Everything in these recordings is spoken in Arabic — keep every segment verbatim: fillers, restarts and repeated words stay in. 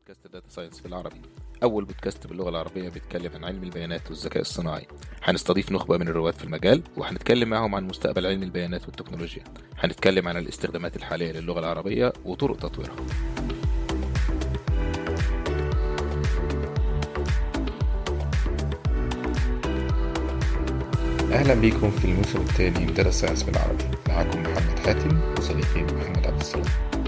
بودكاست داتا ساينس في العربي. أول بودكاست باللغة العربية بيتكلم عن علم البيانات والذكاء الصناعي. هنستضيف نخبة من الرواد في المجال وهنتكلم معهم عن مستقبل علم البيانات والتكنولوجيا. هنتكلم عن الاستخدامات الحالية للغة العربية وطرق تطويرها. أهلا بكم في الموسم الثاني من داتا ساينس بالعربي. معكم محمد حاتم وصديقي محمد عبد السلام.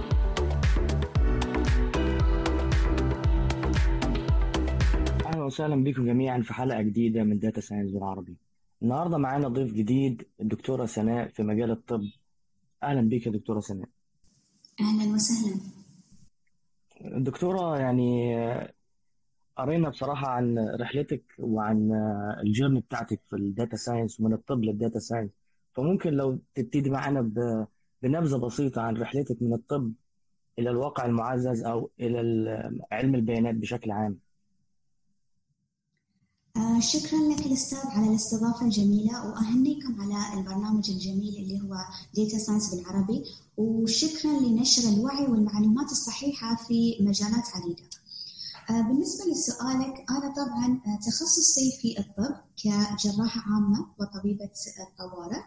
أهلا وسهلا بكم جميعا في حلقة جديدة من داتا ساينس بالعربي. النهاردة معانا ضيف جديد، الدكتورة سناء في مجال الطب. أهلا بك يا دكتورة سناء. أهلا وسهلا. الدكتورة يعني قرينا بصراحة عن رحلتك وعن الجيرني بتاعتك في الداتا ساينس ومن الطب للداتا ساينس، فممكن لو تبتدي معنا ب- بنبذة بسيطة عن رحلتك من الطب إلى الواقع المعزز أو إلى ال- علم البيانات بشكل عام. آه شكرا لك الأستاذ على الاستضافة الجميلة، وأهنيكم على البرنامج الجميل اللي هو داتا ساينس بالعربي، وشكرا لنشر الوعي والمعلومات الصحيحة في مجالات عديدة. آه بالنسبة لسؤالك، أنا طبعا آه، تخصصي في الطب كجراحة عامة وطبيبة الطوارئ.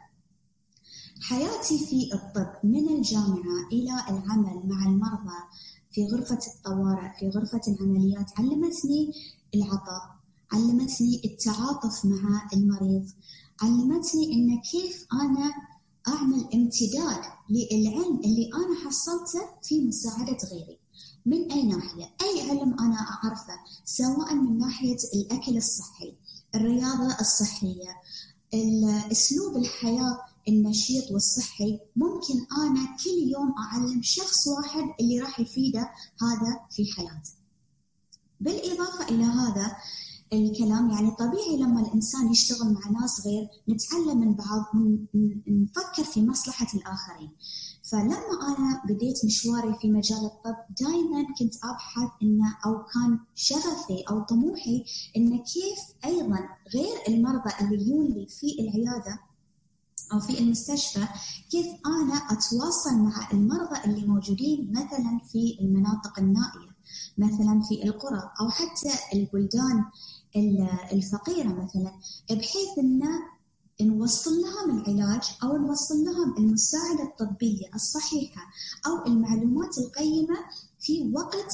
حياتي في الطب من الجامعة إلى العمل مع المرضى في غرفة الطوارئ في غرفة العمليات علمتني العطاء، علمتني التعاطف مع المريض، علمتني إن كيف أنا أعمل امتداد للعلم اللي أنا حصلته في مساعدة غيري. من أي ناحية؟ أي علم أنا أعرفه، سواء من ناحية الأكل الصحي، الرياضة الصحية، أسلوب الحياة النشيط والصحي، ممكن أنا كل يوم أعلم شخص واحد اللي راح يفيده هذا في حياته. بالإضافة إلى هذا الكلام، يعني طبيعي لما الإنسان يشتغل مع ناس غير نتعلم من بعض، نفكر في مصلحة الآخرين. فلما أنا بديت مشواري في مجال الطب، دائما كنت أبحث إنه أو كان شغفي أو طموحي إن كيف أيضا غير المرضى اللي يجون لي في العيادة أو في المستشفى، كيف أنا أتواصل مع المرضى اللي موجودين مثلا في المناطق النائية، مثلا في القرى أو حتى البلدان الفقيرة مثلا، بحيث أن نوصل لهم العلاج أو نوصل لهم المساعدة الطبية الصحيحة أو المعلومات القيمة في وقت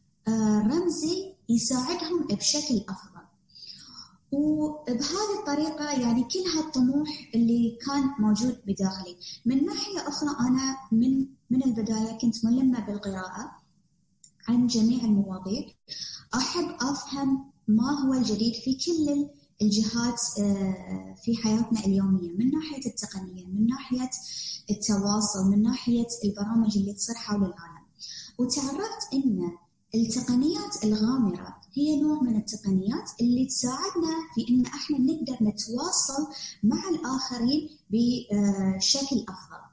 رمزي يساعدهم بشكل أفضل. وبهذه الطريقة يعني كل هالطموح اللي كان موجود بداخلي. من ناحية أخرى، أنا من من البداية كنت ملمة بالقراءة عن جميع المواضيع، أحب أفهم ما هو الجديد في كل الجهات في حياتنا اليومية، من ناحية التقنية، من ناحية التواصل، من ناحية البرامج اللي تصير حول العالم. وتعرفت أن التقنيات الغامرة هي نوع من التقنيات اللي تساعدنا في أن احنا نقدر نتواصل مع الآخرين بشكل أفضل.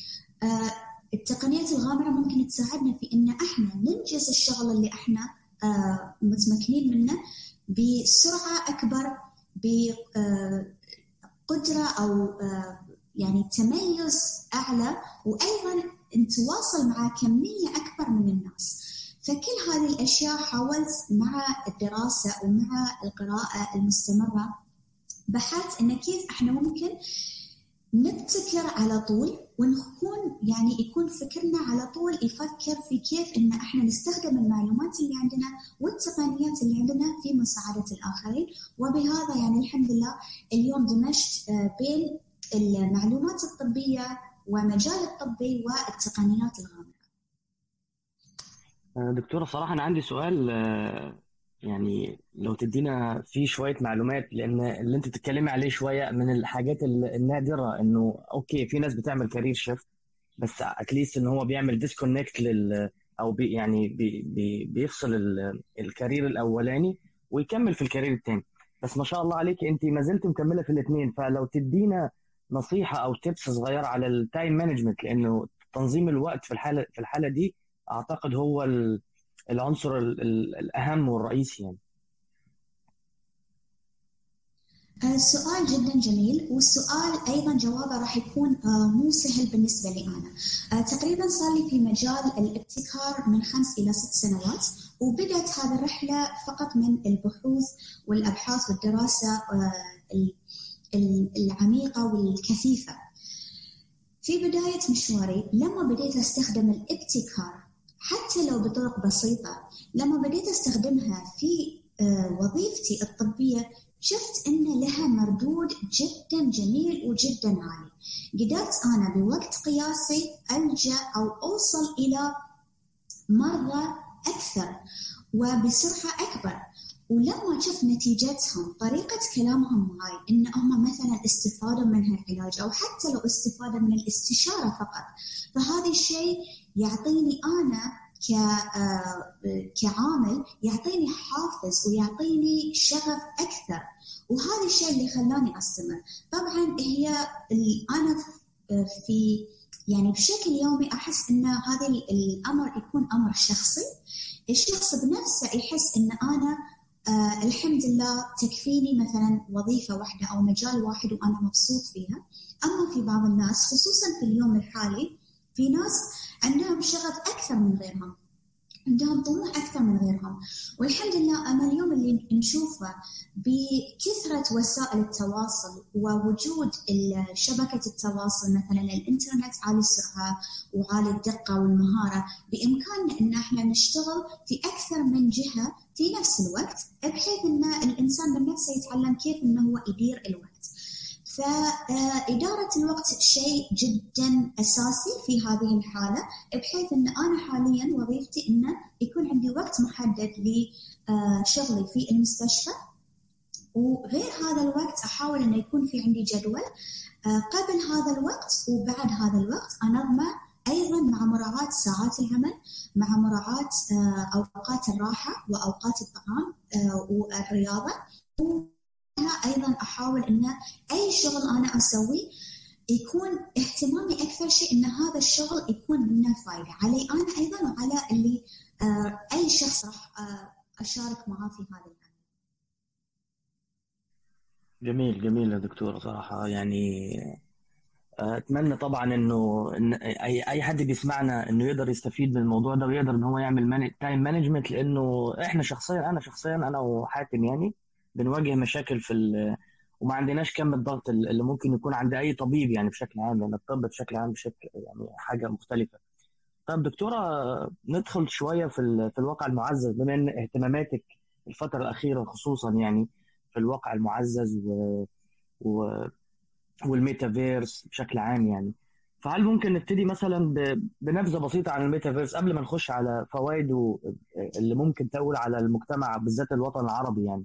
التقنيات الغامرة ممكن تساعدنا في أن احنا ننجز الشغل اللي احنا متمكنين منه بسرعة أكبر، بقدرة أو يعني تميز أعلى، وأيضا نتواصل مع كمية أكبر من الناس. فكل هذه الأشياء حاولت مع الدراسة ومع القراءة المستمرة، بحثت إن كيف إحنا ممكن نبتكر على طول، ونكون يعني يكون فكرنا على طول يفكر في كيف إن إحنا نستخدم المعلومات اللي عندنا والتقنيات اللي عندنا في مساعدة الآخرين. وبهذا يعني الحمد لله اليوم دمجت بين المعلومات الطبية ومجال الطبي والتقنيات الغامرة. دكتورة صراحة أنا عندي سؤال، يعني لو تدينا فيه شوية معلومات، لأن اللي أنت بتتكلمي عليه شوية من الحاجات النادرة، إنه أوكي في ناس بتعمل كارير شيفت، بس أتليست إن هو بيعمل ديسكونكت لل أو بي يعني بي بي بيفصل ال- الكارير الأولاني ويكمل في الكارير التاني. بس ما شاء الله عليك أنت ما زلت مكملة في الاثنين، فلو تدينا نصيحة أو تيبس صغيرة على التايم مانجمنت، لأنه تنظيم الوقت في الحالة في الحالة دي أعتقد هو ال- العنصر ال- ال- الأهم والرئيسي يعني. السؤال جدا جميل، والسؤال أيضا جوابه راح يكون مو سهل بالنسبة لي أنا. تقريبا صار لي في مجال الابتكار من خمس إلى ست سنوات، وبدأت هذه الرحلة فقط من البحوث والأبحاث والدراسة العميقة والكثيفة. في بداية مشواري لما بديت أستخدم الابتكار حتى لو بطرق بسيطة، لما بديت أستخدمها في وظيفتي الطبية شفت إن لها مردود جدا جميل وجدا عالي. قدرت أنا بوقت قياسي ألجأ أو أوصل إلى مرضى أكثر وبسرعة أكبر. ولما شفت نتيجتهم، طريقة كلامهم معي، إن هم مثلا استفادوا من هالعلاج أو حتى لو استفادوا من الاستشارة فقط، فهذا الشيء يعطيني أنا كعامل، يعطيني حافز ويعطيني شغف أكثر، وهذا الشيء اللي خلاني أستمر. طبعا هي أنا في يعني بشكل يومي أحس إن هذا الأمر يكون أمر شخصي، الشخص بنفسه يحس إن أنا آه الحمد لله تكفيني مثلا وظيفة واحدة أو مجال واحد وأنا مبسوط فيها. أما في بعض الناس خصوصا في اليوم الحالي، في ناس عندهم شغف أكثر من غيرهم، عندهم طموح أكثر من غيرهم. والحمد لله أنا اليوم اللي نشوفه بكثرة وسائل التواصل ووجود شبكة التواصل، مثلا الإنترنت عالي السرعة وعالي الدقة والمهارة، بإمكاننا إن احنا نشتغل في أكثر من جهة في نفس الوقت، بحيث إن الإنسان بنفسه يتعلم كيف إنه هو يدير الوقت. فإدارة الوقت شيء جدا أساسي في هذه الحالة، بحيث أن أنا حاليا وظيفتي أن يكون عندي وقت محدد لشغلي في المستشفى، وغير هذا الوقت أحاول أن يكون في عندي جدول قبل هذا الوقت وبعد هذا الوقت، أنظمه أيضا مع مراعاة ساعات العمل، مع مراعاة أوقات الراحة وأوقات الطعام والرياضة. أيضا أحاول أن أي شغل أنا أسوي يكون اهتمامي أكثر شيء أن هذا الشغل يكون منه فائدة علي أنا أيضا وعلى اللي آه أي شخص راح آه أشارك معاه في هذا العمل. جميل جميل يا دكتور صراحة. يعني أتمنى طبعا إنه إن أي أي حد بيسمعنا إنه يقدر يستفيد من الموضوع ده ويقدر إن هو يعمل تايم مانجمنت، لأنه إحنا شخصيا أنا شخصيا أنا وحاتم يعني بنواجه مشاكل في ال... وما عندناش كم الضغط اللي ممكن يكون عند اي طبيب يعني بشكل عام، لان الطب بشكل عام بشكل يعني حاجه مختلفه. طب دكتوره ندخل شويه في ال... في الواقع المعزز، بما ان اهتماماتك الفتره الاخيره خصوصا يعني في الواقع المعزز و... و... والميتافيرس بشكل عام يعني، فهل ممكن نبتدي مثلا ب... بنبذه بسيطه عن الميتافيرس قبل ما نخش على فوائده اللي ممكن تقول على المجتمع بالذات الوطن العربي يعني؟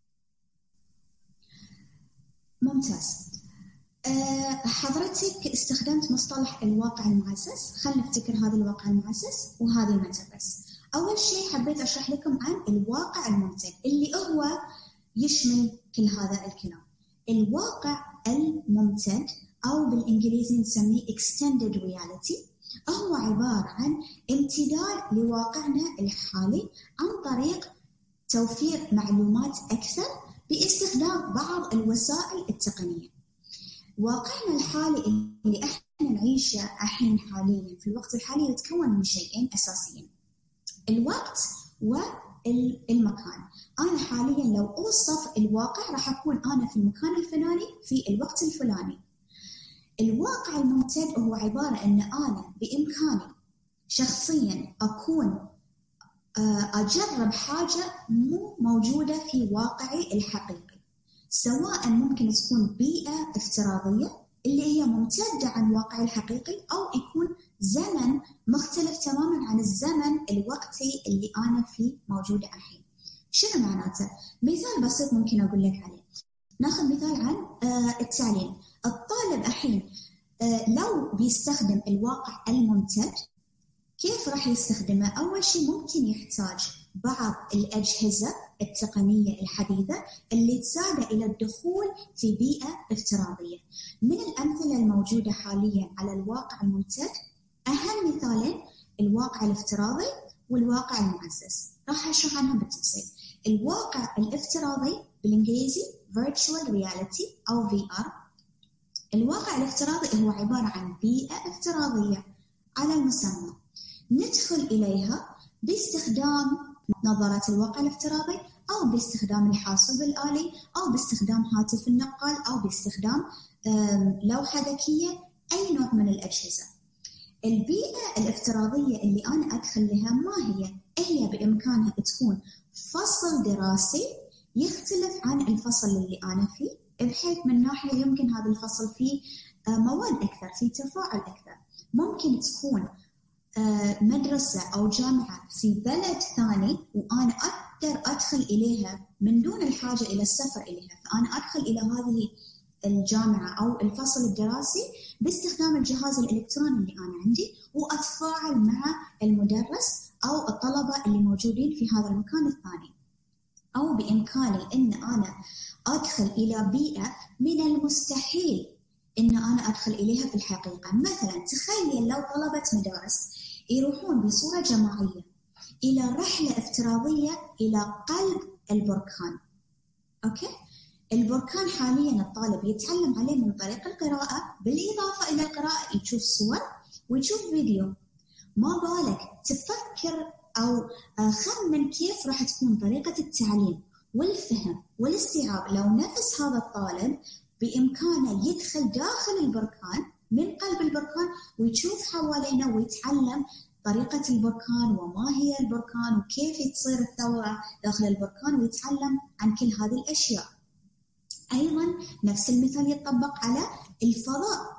ممتاز. أه حضرتك استخدمت مصطلح الواقع المعزز، خلينا نفتكر هذا الواقع المعزز وهذه الميتافيرس. أول شيء حبيت أشرح لكم عن الواقع الممتد اللي هو يشمل كل هذا الكلام. الواقع الممتد أو بالإنجليزي نسميه extended reality هو عبارة عن امتداد لواقعنا الحالي عن طريق توفير معلومات أكثر باستخدام بعض الوسائل التقنية. واقعنا الحالي اللي احنا نعيشه الحين حاليا في الوقت الحالي يتكون من شيئين أساسيين: الوقت والمكان. أنا حاليا لو أوصف الواقع راح أكون أنا في المكان الفلاني في الوقت الفلاني. الواقع الممتد هو عبارة أن أنا بإمكاني شخصيا أكون أجرب حاجة مو موجودة في واقعي الحقيقي، سواء ممكن تكون بيئة افتراضية اللي هي ممتدة عن واقعي الحقيقي، أو يكون زمن مختلف تماما عن الزمن الوقتي اللي أنا فيه موجودة الحين. شنو معناته؟ مثال بسيط ممكن أقول لك عليه. ناخذ مثال عن التعليم. الطالب الحين لو بيستخدم الواقع الممتد كيف راح يستخدمه؟ أول شيء ممكن يحتاج بعض الأجهزة التقنية الحديثة اللي تساعده إلى الدخول في بيئة افتراضية. من الأمثلة الموجودة حاليا على الواقع الممتد أهم مثالين الواقع الافتراضي والواقع المعزز، راح أشرح عنهم بالتفصيل. الواقع الافتراضي بالإنجليزي Virtual Reality أو في آر. الواقع الافتراضي هو عبارة عن بيئة افتراضية على المسمى ندخل إليها باستخدام نظارة الواقع الافتراضي أو باستخدام الحاسوب الآلي أو باستخدام هاتف النقال أو باستخدام لوحة ذكية، أي نوع من الأجهزة. البيئة الافتراضية اللي أنا أدخل لها ما هي؟ هي بإمكانها تكون فصل دراسي يختلف عن الفصل اللي أنا فيه، بحيث من ناحية يمكن هذا الفصل فيه مواد أكثر، فيه تفاعل أكثر. ممكن تكون مدرسة أو جامعة في بلد ثاني وأنا أقدر أدخل إليها من دون الحاجة إلى السفر إليها، فأنا أدخل إلى هذه الجامعة أو الفصل الدراسي باستخدام الجهاز الإلكتروني اللي أنا عندي، وأتفاعل مع المدرس أو الطلبة اللي موجودين في هذا المكان الثاني. أو بإمكاني أن أنا أدخل إلى بيئة من المستحيل أن أنا أدخل إليها في الحقيقة. مثلا تخيل لو طلبة مدارس يروحون بصورة جماعية إلى رحلة افتراضية إلى قلب البركان. أوكي؟ البركان حاليا الطالب يتعلم عليه من طريق القراءة، بالإضافة إلى القراءة يشوف صور ويشوف فيديو. ما بالك تفكر أو خمن كيف راح تكون طريقة التعليم والفهم والاستيعاب لو نفس هذا الطالب بإمكانه يدخل داخل البركان من قلب البركان ويشوف حوالينا ويتعلم طريقة البركان وما هي البركان وكيف تصير الثورة داخل البركان ويتعلم عن كل هذه الأشياء. أيضا نفس المثال يتطبق على الفضاء.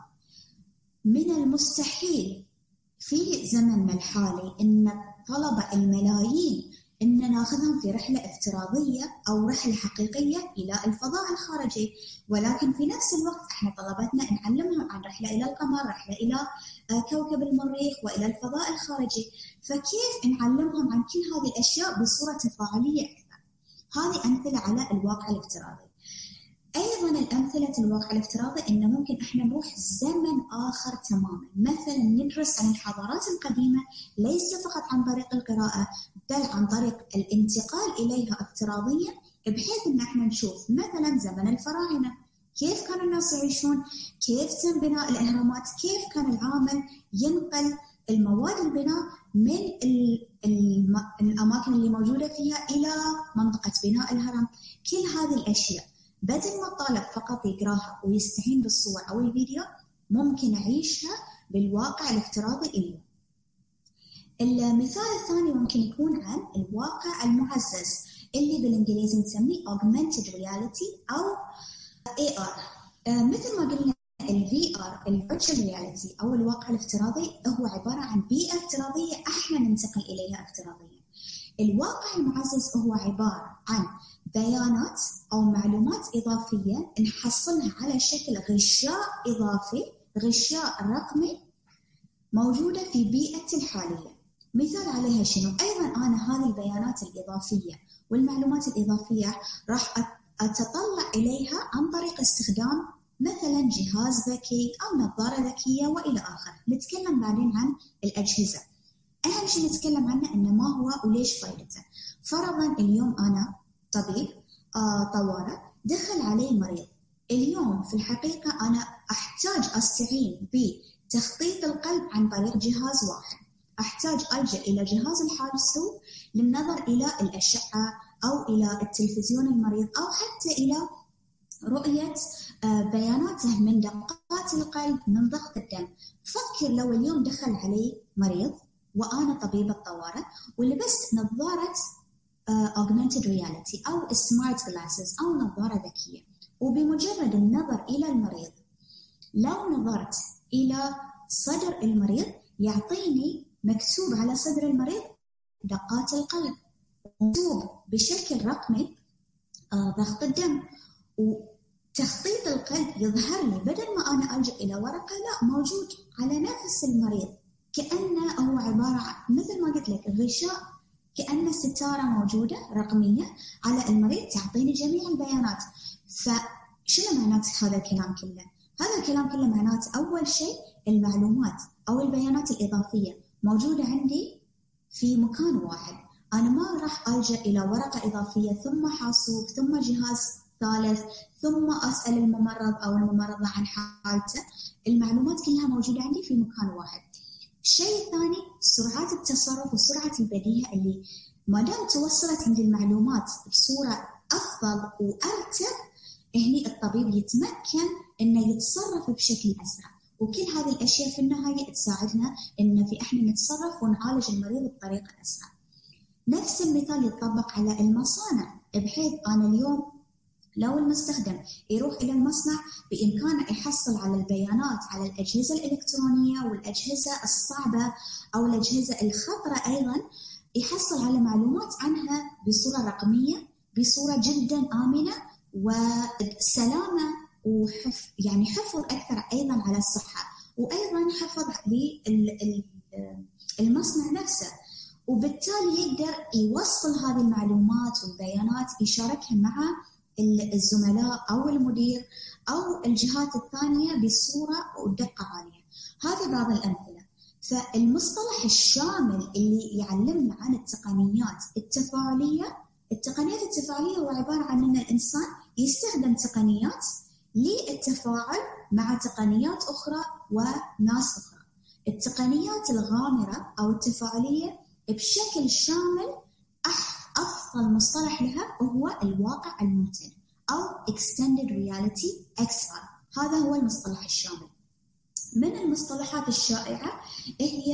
من المستحيل في زمننا الحالي أن طلبة الملايين أن ناخذهم في رحلة افتراضية أو رحلة حقيقية إلى الفضاء الخارجي، ولكن في نفس الوقت احنا طلبتنا نعلمهم عن رحلة إلى القمر، رحلة إلى كوكب المريخ وإلى الفضاء الخارجي. فكيف نعلمهم عن كل هذه الأشياء بصورة تفاعلية أكثر؟ هذه أمثلة على الواقع الافتراضي. أيضاً الأمثلة الواقع الافتراضي إنه ممكن إحنا نروح زمن آخر تماماً، مثلاً ندرس عن الحضارات القديمة ليس فقط عن طريق القراءة بل عن طريق الانتقال إليها افتراضياً، بحيث إن إحنا نشوف مثلاً زمن الفراعنة كيف كانوا الناس يعيشون، كيف تم بناء الأهرامات، كيف كان العامل ينقل المواد البناء من الأماكن اللي موجودة فيها إلى منطقة بناء الهرم. كل هذه الأشياء بدل ما الطالب فقط يقراها ويستعين بالصور أو الفيديو ممكن أعيشها بالواقع الافتراضي اليوم. المثال الثاني ممكن يكون عن الواقع المعزز اللي بالإنجليزي نسميه Augmented Reality أو إيه آر. آه مثل ما قلنا ال في آر ال Virtual Reality أو الواقع الافتراضي هو عبارة عن بيئة افتراضية احنا ننتقل إليها افتراضيا. الواقع المعزز هو عبارة عن بيانات أو معلومات إضافية نحصلها على شكل غشاء إضافي، غشاء رقمي موجودة في بيئة الحالية. مثال عليها شنو؟ أيضا أنا هذه البيانات الإضافية والمعلومات الإضافية راح أتطلع إليها عن طريق استخدام مثلا جهاز ذكي أو نظارة ذكية وإلى آخره. نتكلم بعدين عن الأجهزة. أهم شيء نتكلم عنه إنه ما هو وليش فائدته. فرضا اليوم أنا طبيب آه طوارئ دخل علي مريض. اليوم في الحقيقة أنا أحتاج أستعين بتخطيط القلب عن طريق جهاز واحد، أحتاج ألجأ إلى جهاز الحاسوب للنظر إلى الأشعة أو إلى التلفزيون المريض أو حتى إلى رؤية آه بياناته من دقات القلب، من ضغط الدم. فكر لو اليوم دخل علي مريض وأنا طبيبة طوارئ ولبست نظارة Uh, augmented reality أو smart glasses أو نظارة ذكية، وبمجرد النظر إلى المريض لو نظرت إلى صدر المريض يعطيني مكتوب على صدر المريض دقات القلب، مكتوب بشكل رقمي uh, ضغط الدم، وتخطيط القلب يظهر لي بدل ما أنا ألجأ إلى ورقة لا موجود على نفس المريض، كأنه هو عبارة عن مثل ما قلت لك غشاء، كأن ستارة موجودة رقمية على المريض تعطيني جميع البيانات. فشنو معنات هذا الكلام كله؟ هذا الكلام كله معنات أول شيء المعلومات أو البيانات الإضافية موجودة عندي في مكان واحد. أنا ما راح ألجأ إلى ورقة إضافية ثم حاسوب ثم جهاز ثالث ثم أسأل الممرض أو الممرضة عن حالته. المعلومات كلها موجودة عندي في مكان واحد. الشيء الثاني سرعة التصرف وسرعة البديهة، اللي ما دام توصلت عند المعلومات بصورة أفضل وأرتب، هني الطبيب يتمكن إنه يتصرف بشكل أسرع. وكل هذه الأشياء في النهاية تساعدنا إن في إحنا نتصرف ونعالج المريض بطريقة أسرع. نفس المثال يتطبق على المصانع، بحيث أنا اليوم لو المستخدم يروح إلى المصنع بإمكانه يحصل على البيانات على الأجهزة الإلكترونية والأجهزة الصعبة أو الأجهزة الخطرة، أيضا يحصل على معلومات عنها بصورة رقمية بصورة جدا آمنة وسلامة، وحفظ يعني حفظ أكثر أيضا على الصحة، وأيضا حفظ للمصنع نفسه، وبالتالي يقدر يوصل هذه المعلومات والبيانات يشاركها مع الزملاء أو المدير أو الجهات الثانية بصورة ودقة عالية. هذه بعض الأمثلة. فالمصطلح الشامل اللي يعلمنا عن التقنيات التفاعلية، التقنيات التفاعلية هو عبارة عن أن الإنسان يستخدم تقنيات للتفاعل مع تقنيات أخرى وناس أخرى. التقنيات الغامرة أو التفاعلية بشكل شامل أفضل مصطلح لها هو الواقع الممتد أو Extended Reality إكس آر. هذا هو المصطلح الشامل. من المصطلحات الشائعة هي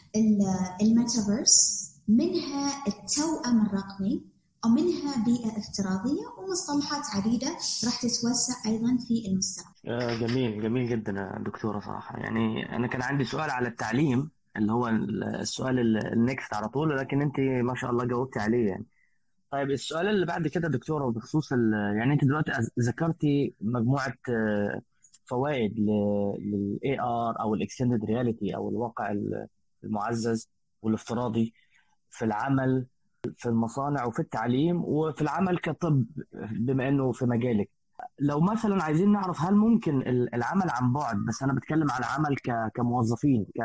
الميتافيرس، منها التوأم الرقمي، ومنها بيئة افتراضية، ومصطلحات عديدة راح تتوسع أيضا في المستقبل. جميل جميل جدا دكتورة صراحة. يعني أنا كان عندي سؤال على التعليم اللي هو السؤال النكست على طول، لكن أنت ما شاء الله جاوبتي عليه يعني. طيب السؤال اللي بعد كده دكتورة بخصوص يعني أنت دلوقتي ذكرتي مجموعة فوائد لل إيه آر أو الإكستندد رياليتي أو الواقع المعزز والافتراضي في العمل في المصانع وفي التعليم وفي العمل كطب، بما أنه في مجالك. لو مثلا عايزين نعرف هل ممكن العمل عن بعد، بس أنا بتكلم على عمل كموظفين ك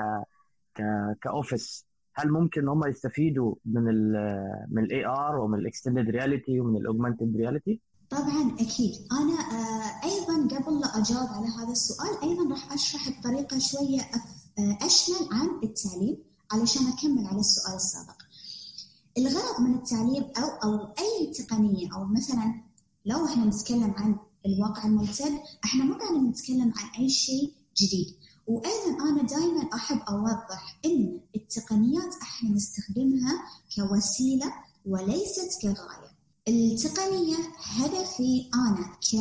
كأوفيس، هل ممكن هم يستفيدوا من ال من الاي ار ومن الاكستندد رياليتي ومن الاوجمانتد رياليتي؟ طبعا اكيد. انا ايضا قبل لا اجاوب على هذا السؤال ايضا راح اشرح بطريقه شويه اشمل عن التعليم علشان اكمل على السؤال السابق. الغرض من التعليم او او اي تقنيه، او مثلا لو احنا نتكلم عن الواقع الممتد، احنا مو قاعدين نتكلم عن اي شيء جديد. وأيضاً أنا دائماً أحب أوضح إن التقنيات إحنا نستخدمها كوسيلة وليست كغاية. التقنية هدفي أنا ك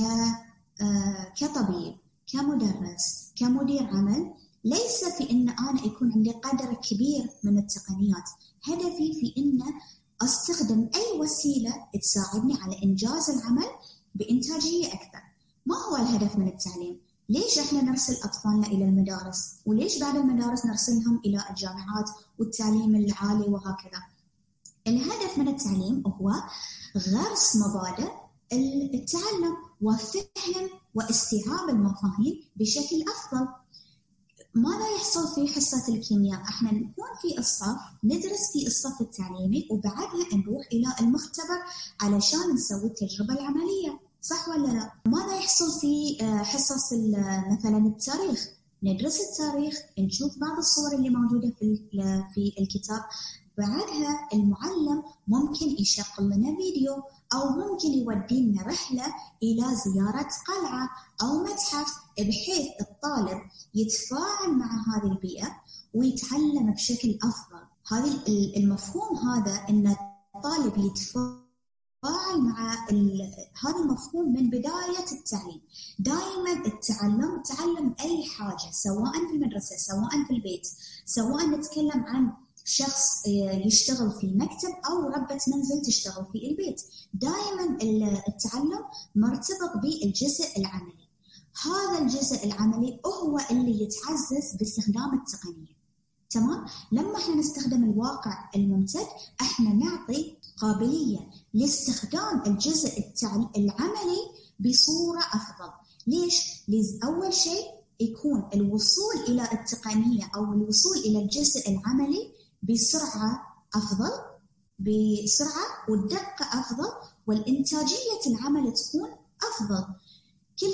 كطبيب، كمدرس، كمدير عمل، ليس في إن أنا يكون عندي قدر كبير من التقنيات. هدفي في إن أستخدم أي وسيلة تساعدني على إنجاز العمل بإنتاجية أكثر. ما هو الهدف من التعليم؟ ليش إحنا نرسل أطفالنا إلى المدارس؟ وليش بعد المدارس نرسلهم إلى الجامعات والتعليم العالي وهكذا؟ الهدف من التعليم هو غرس مبادئ التعلم وفهم واستيعاب المفاهيم بشكل أفضل. ماذا يحصل في حصة الكيمياء؟ إحنا نكون في الصف، ندرس في الصف التعليمي، وبعدها نروح إلى المختبر علشان نسوي التجربة العملية، صح ولا لا؟ ماذا يحصل في حصص مثلا التاريخ؟ ندرس التاريخ، نشوف بعض الصور اللي موجودة في في الكتاب، بعدها المعلم ممكن يشغل لنا فيديو أو ممكن يودينا رحلة إلى زيارة قلعة أو متحف، بحيث الطالب يتفاعل مع هذه البيئة ويتعلم بشكل أفضل. هذا المفهوم هذا إن الطالب يتفاعل مع هذا المفهوم من بداية التعليم. دائما التعلم تعلم أي حاجة، سواء في المدرسة، سواء في البيت، سواء نتكلم عن شخص يشتغل في مكتب أو ربة منزل تشتغل في البيت، دائما التعلم مرتبط بالجزء العملي. هذا الجزء العملي هو اللي يتعزز باستخدام التقنية. تمام؟ لما احنا نستخدم الواقع الممتد، احنا نعطي قابلية لاستخدام الجزء العملي بصورة أفضل. ليش؟ أول شيء يكون الوصول إلى التقنية أو الوصول إلى الجزء العملي بسرعة أفضل، بسرعة والدقة أفضل والإنتاجية العمل تكون أفضل. كل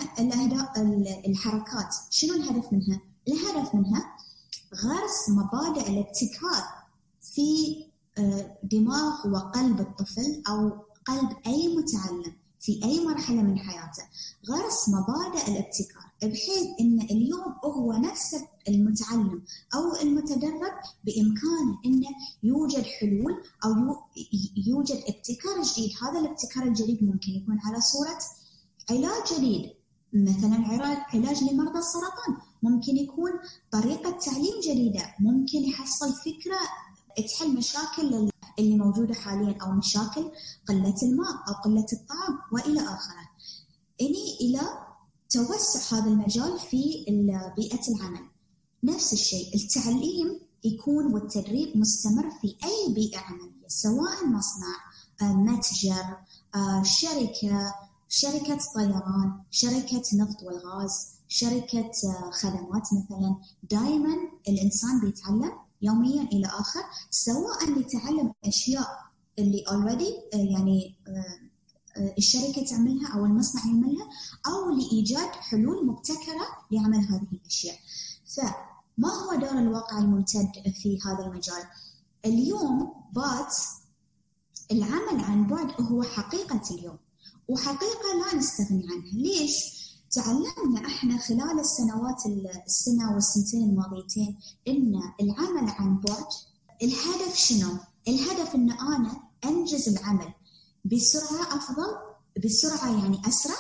هالحركات شنو الهدف منها؟ الهدف منها غرس مبادئ الابتكار في دماغ وقلب الطفل أو قلب أي متعلم في أي مرحلة من حياته، غرس مبادئ الابتكار بحيث إن اليوم هو نفس المتعلم أو المتدرب بإمكانه إنه يوجد حلول أو يوجد ابتكار جديد. هذا الابتكار الجديد ممكن يكون على صورة علاج جديد، مثلا علاج لمرضى السرطان، ممكن يكون طريقة تعليم جديدة، ممكن يحصل فكرة تحل مشاكل اللي موجودة حاليا أو مشاكل قلة الماء أو قلة الطعام وإلى آخره. إني إلى توسع هذا المجال في بيئة العمل. نفس الشيء التعليم يكون والتدريب مستمر في أي بيئة عملية، سواء مصنع، متجر، شركة، شركة طيران، شركة نفط والغاز، شركة خدمات مثلا. دائما الإنسان بيتعلم يوميا إلى آخر، سواء لتعلم أشياء اللي already يعني الشركة تعملها أو المصنع يعملها، أو لإيجاد حلول مبتكرة لعمل هذه الأشياء. فما هو دور الواقع الممتد في هذا المجال؟ اليوم بات العمل عن بعد هو حقيقة اليوم، وحقيقة لا نستغني عنها. ليش؟ تعلمنا احنا خلال السنوات السنة والسنتين الماضيتين ان العمل عن بعد الهدف شنو؟ الهدف ان انا انجز العمل بسرعة افضل، بسرعة يعني اسرع،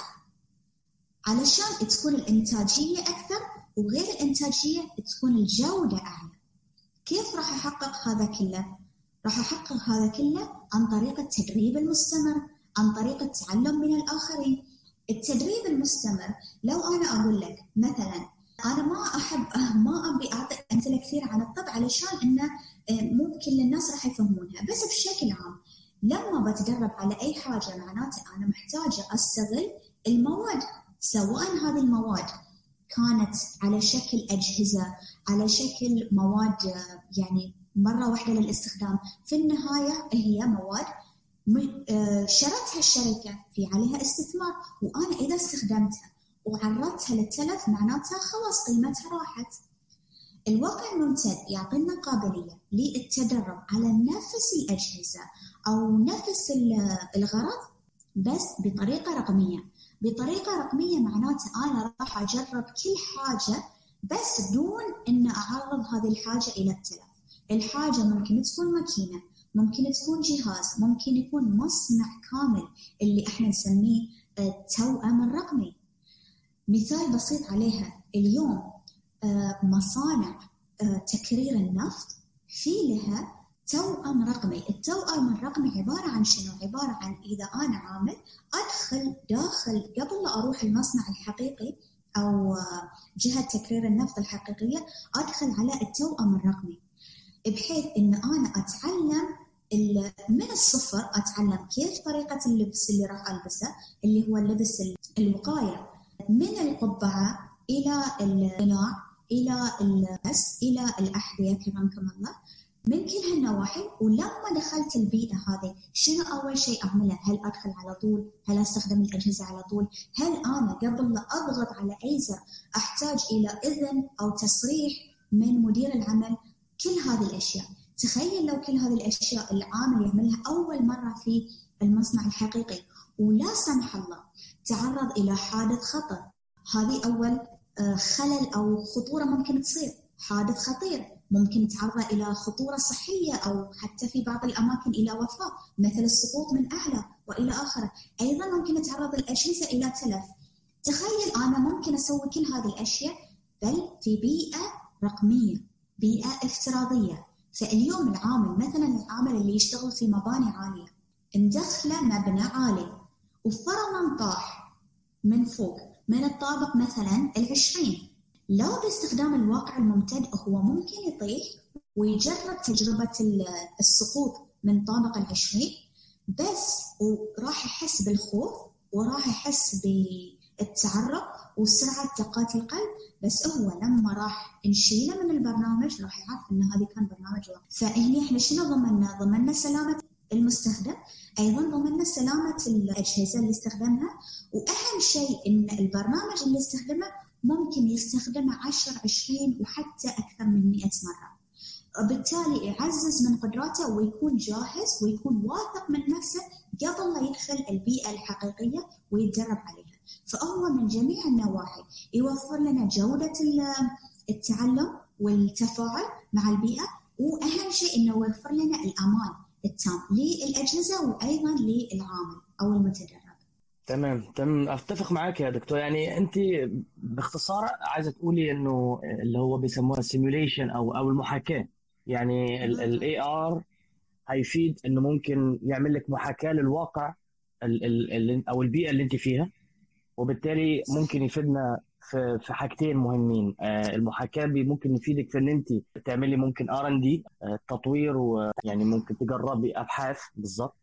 علشان تكون الانتاجية اكثر، وغير الانتاجية تكون الجودة اعلى. كيف راح احقق هذا كله؟ راح احقق هذا كله عن طريق التدريب المستمر، عن طريق التعلم من الاخرين. التدريب المستمر، لو أنا أقول لك مثلا أنا ما أحب ما أبي أعطي أمثلة كثير عن الطب علشان إنه مو كل الناس راح يفهمونها، بس بشكل عام لما بتدرب على أي حاجة معناته أنا محتاجة أستغل المواد، سواء هذه المواد كانت على شكل أجهزة، على شكل مواد يعني مرة واحدة للاستخدام. في النهاية هي مواد شرتها الشركة، في عليها استثمار، وأنا إذا استخدمتها وعرضتها للتلف معناتها خلاص قيمتها راحت. الواقع الممتد يعطينا قابلية للتدرب على نفس الأجهزة أو نفس الغرض بس بطريقة رقمية. بطريقة رقمية معناتها أنا راح أجرب كل حاجة بس دون أن أعرض هذه الحاجة إلى التلف. الحاجة ممكن تكون ماكينة، ممكن تكون جهاز، ممكن يكون مصنع كامل اللي احنا نسميه التوأم الرقمي. مثال بسيط عليها، اليوم مصانع تكرير النفط في لها توأم رقمي. التوأم الرقمي عبارة عن شنو؟ عبارة عن إذا أنا عامل أدخل داخل قبل لا أروح المصنع الحقيقي أو جهة تكرير النفط الحقيقية، أدخل على التوأم الرقمي بحيث إن أنا أتعلم من الصفر، أتعلم كيف طريقة اللبس اللي راح ألبسه اللي هو اللبس الوقاية، من القبعة إلى القناع إلى اللبس إلى الأحذية كرمكم الله، من كل هالنواحي. ولما دخلت البيئة هذه شنو أول شيء أعمله؟ هل أدخل على طول؟ هل أستخدم الأجهزة على طول؟ هل أنا قبل لا أضغط على أي زر أحتاج إلى إذن أو تصريح من مدير العمل؟ كل هذه الأشياء. تخيل لو كل هذه الأشياء العامل يعملها أول مرة في المصنع الحقيقي ولا سمح الله تعرض إلى حادث خطر، هذه أول خلل أو خطورة ممكن تصير. حادث خطير ممكن تعرض إلى خطورة صحية أو حتى في بعض الأماكن إلى وفاة، مثل السقوط من أعلى وإلى آخره. أيضا ممكن تعرض الأجهزة إلى تلف. تخيل أنا ممكن أسوي كل هذه الأشياء بل في بيئة رقمية، بيئة افتراضية. فاليوم العامل مثلا العامل اللي يشتغل في مباني عالية، ندخله مبنى عالي وفرضاً طاح من فوق من الطابق مثلا العشرين، لو باستخدام الواقع الممتد هو ممكن يطيح ويجرب تجربة السقوط من طابق العشرين بس، وراح يحس بالخوف وراح يحس التعرق وسرعة دقات القلب، بس هو لما راح نشيله من البرنامج راح يعرف إن هذه كان برنامج واحد. فهني إحنا شنو ضمننا؟ ضمننا سلامة المستخدم، أيضا ضمننا سلامة الأجهزة اللي استخدمها، وأهم شيء إن البرنامج اللي استخدمه ممكن يستخدمه عشر عشرين وحتى أكثر من مئة مرة، وبالتالي يعزز من قدراته ويكون جاهز ويكون واثق من نفسه قبل لا يدخل البيئة الحقيقية ويتدرب عليها. فهو من جميع النواحي يوفر لنا جودة التعلم والتفاعل مع البيئة، وأهم شيء إنه يوفر لنا الأمان التام للأجهزة وأيضا للعامل أو المتدرب. تمام تمام اتفق معاك يا دكتور. يعني انت باختصار عايزه تقولي انه اللي هو بيسموها السيموليشن او او المحاكاه، يعني الاي ار هيفيد انه ممكن يعمل لك محاكاه للواقع ال ال او البيئه اللي انت فيها، وبالتالي ممكن يفيدنا في في حاجتين مهمين. المحاكاه ممكن يفيدك في ان انت تعملي ممكن ار ان دي تطوير، ويعني ممكن تجربي ابحاث بالظبط،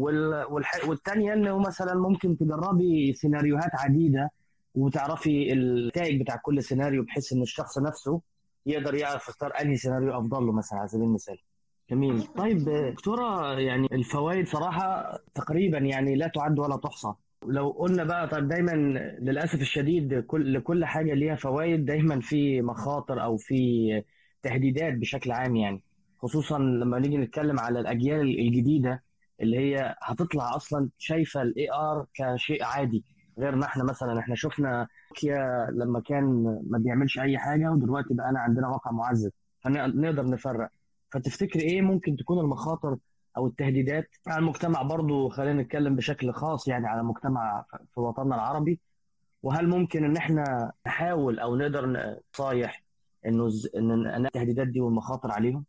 والثانيه انه مثلا ممكن تجربي سيناريوهات عديده وتعرفي النتائج بتاع كل سيناريو، بحيث ان الشخص نفسه يقدر يعرف يختار انهي سيناريو افضل له مثلا على سبيل المثال. جميل. طيب دكتوره، يعني الفوائد صراحه تقريبا يعني لا تعد ولا تحصى. لو قلنا بقى طيب دايما للاسف الشديد كل لكل حاجه ليها فوائد دايما في مخاطر او في تهديدات بشكل عام، يعني خصوصا لما نيجي نتكلم على الاجيال الجديده اللي هي هتطلع اصلا شايفه الاي ار كشيء عادي، غيرنا احنا مثلا احنا شفنا نوكيا لما كان ما بيعملش اي حاجه، ودلوقتي بقى أنا عندنا واقع معزز فنقدر نفرق. فتفتكر ايه ممكن تكون المخاطر او التهديدات على المجتمع؟ برضو خلينا نتكلم بشكل خاص يعني على المجتمع في وطننا العربي، وهل ممكن ان احنا نحاول او نقدر نصايح انه ان التهديدات دي والمخاطر عليهم؟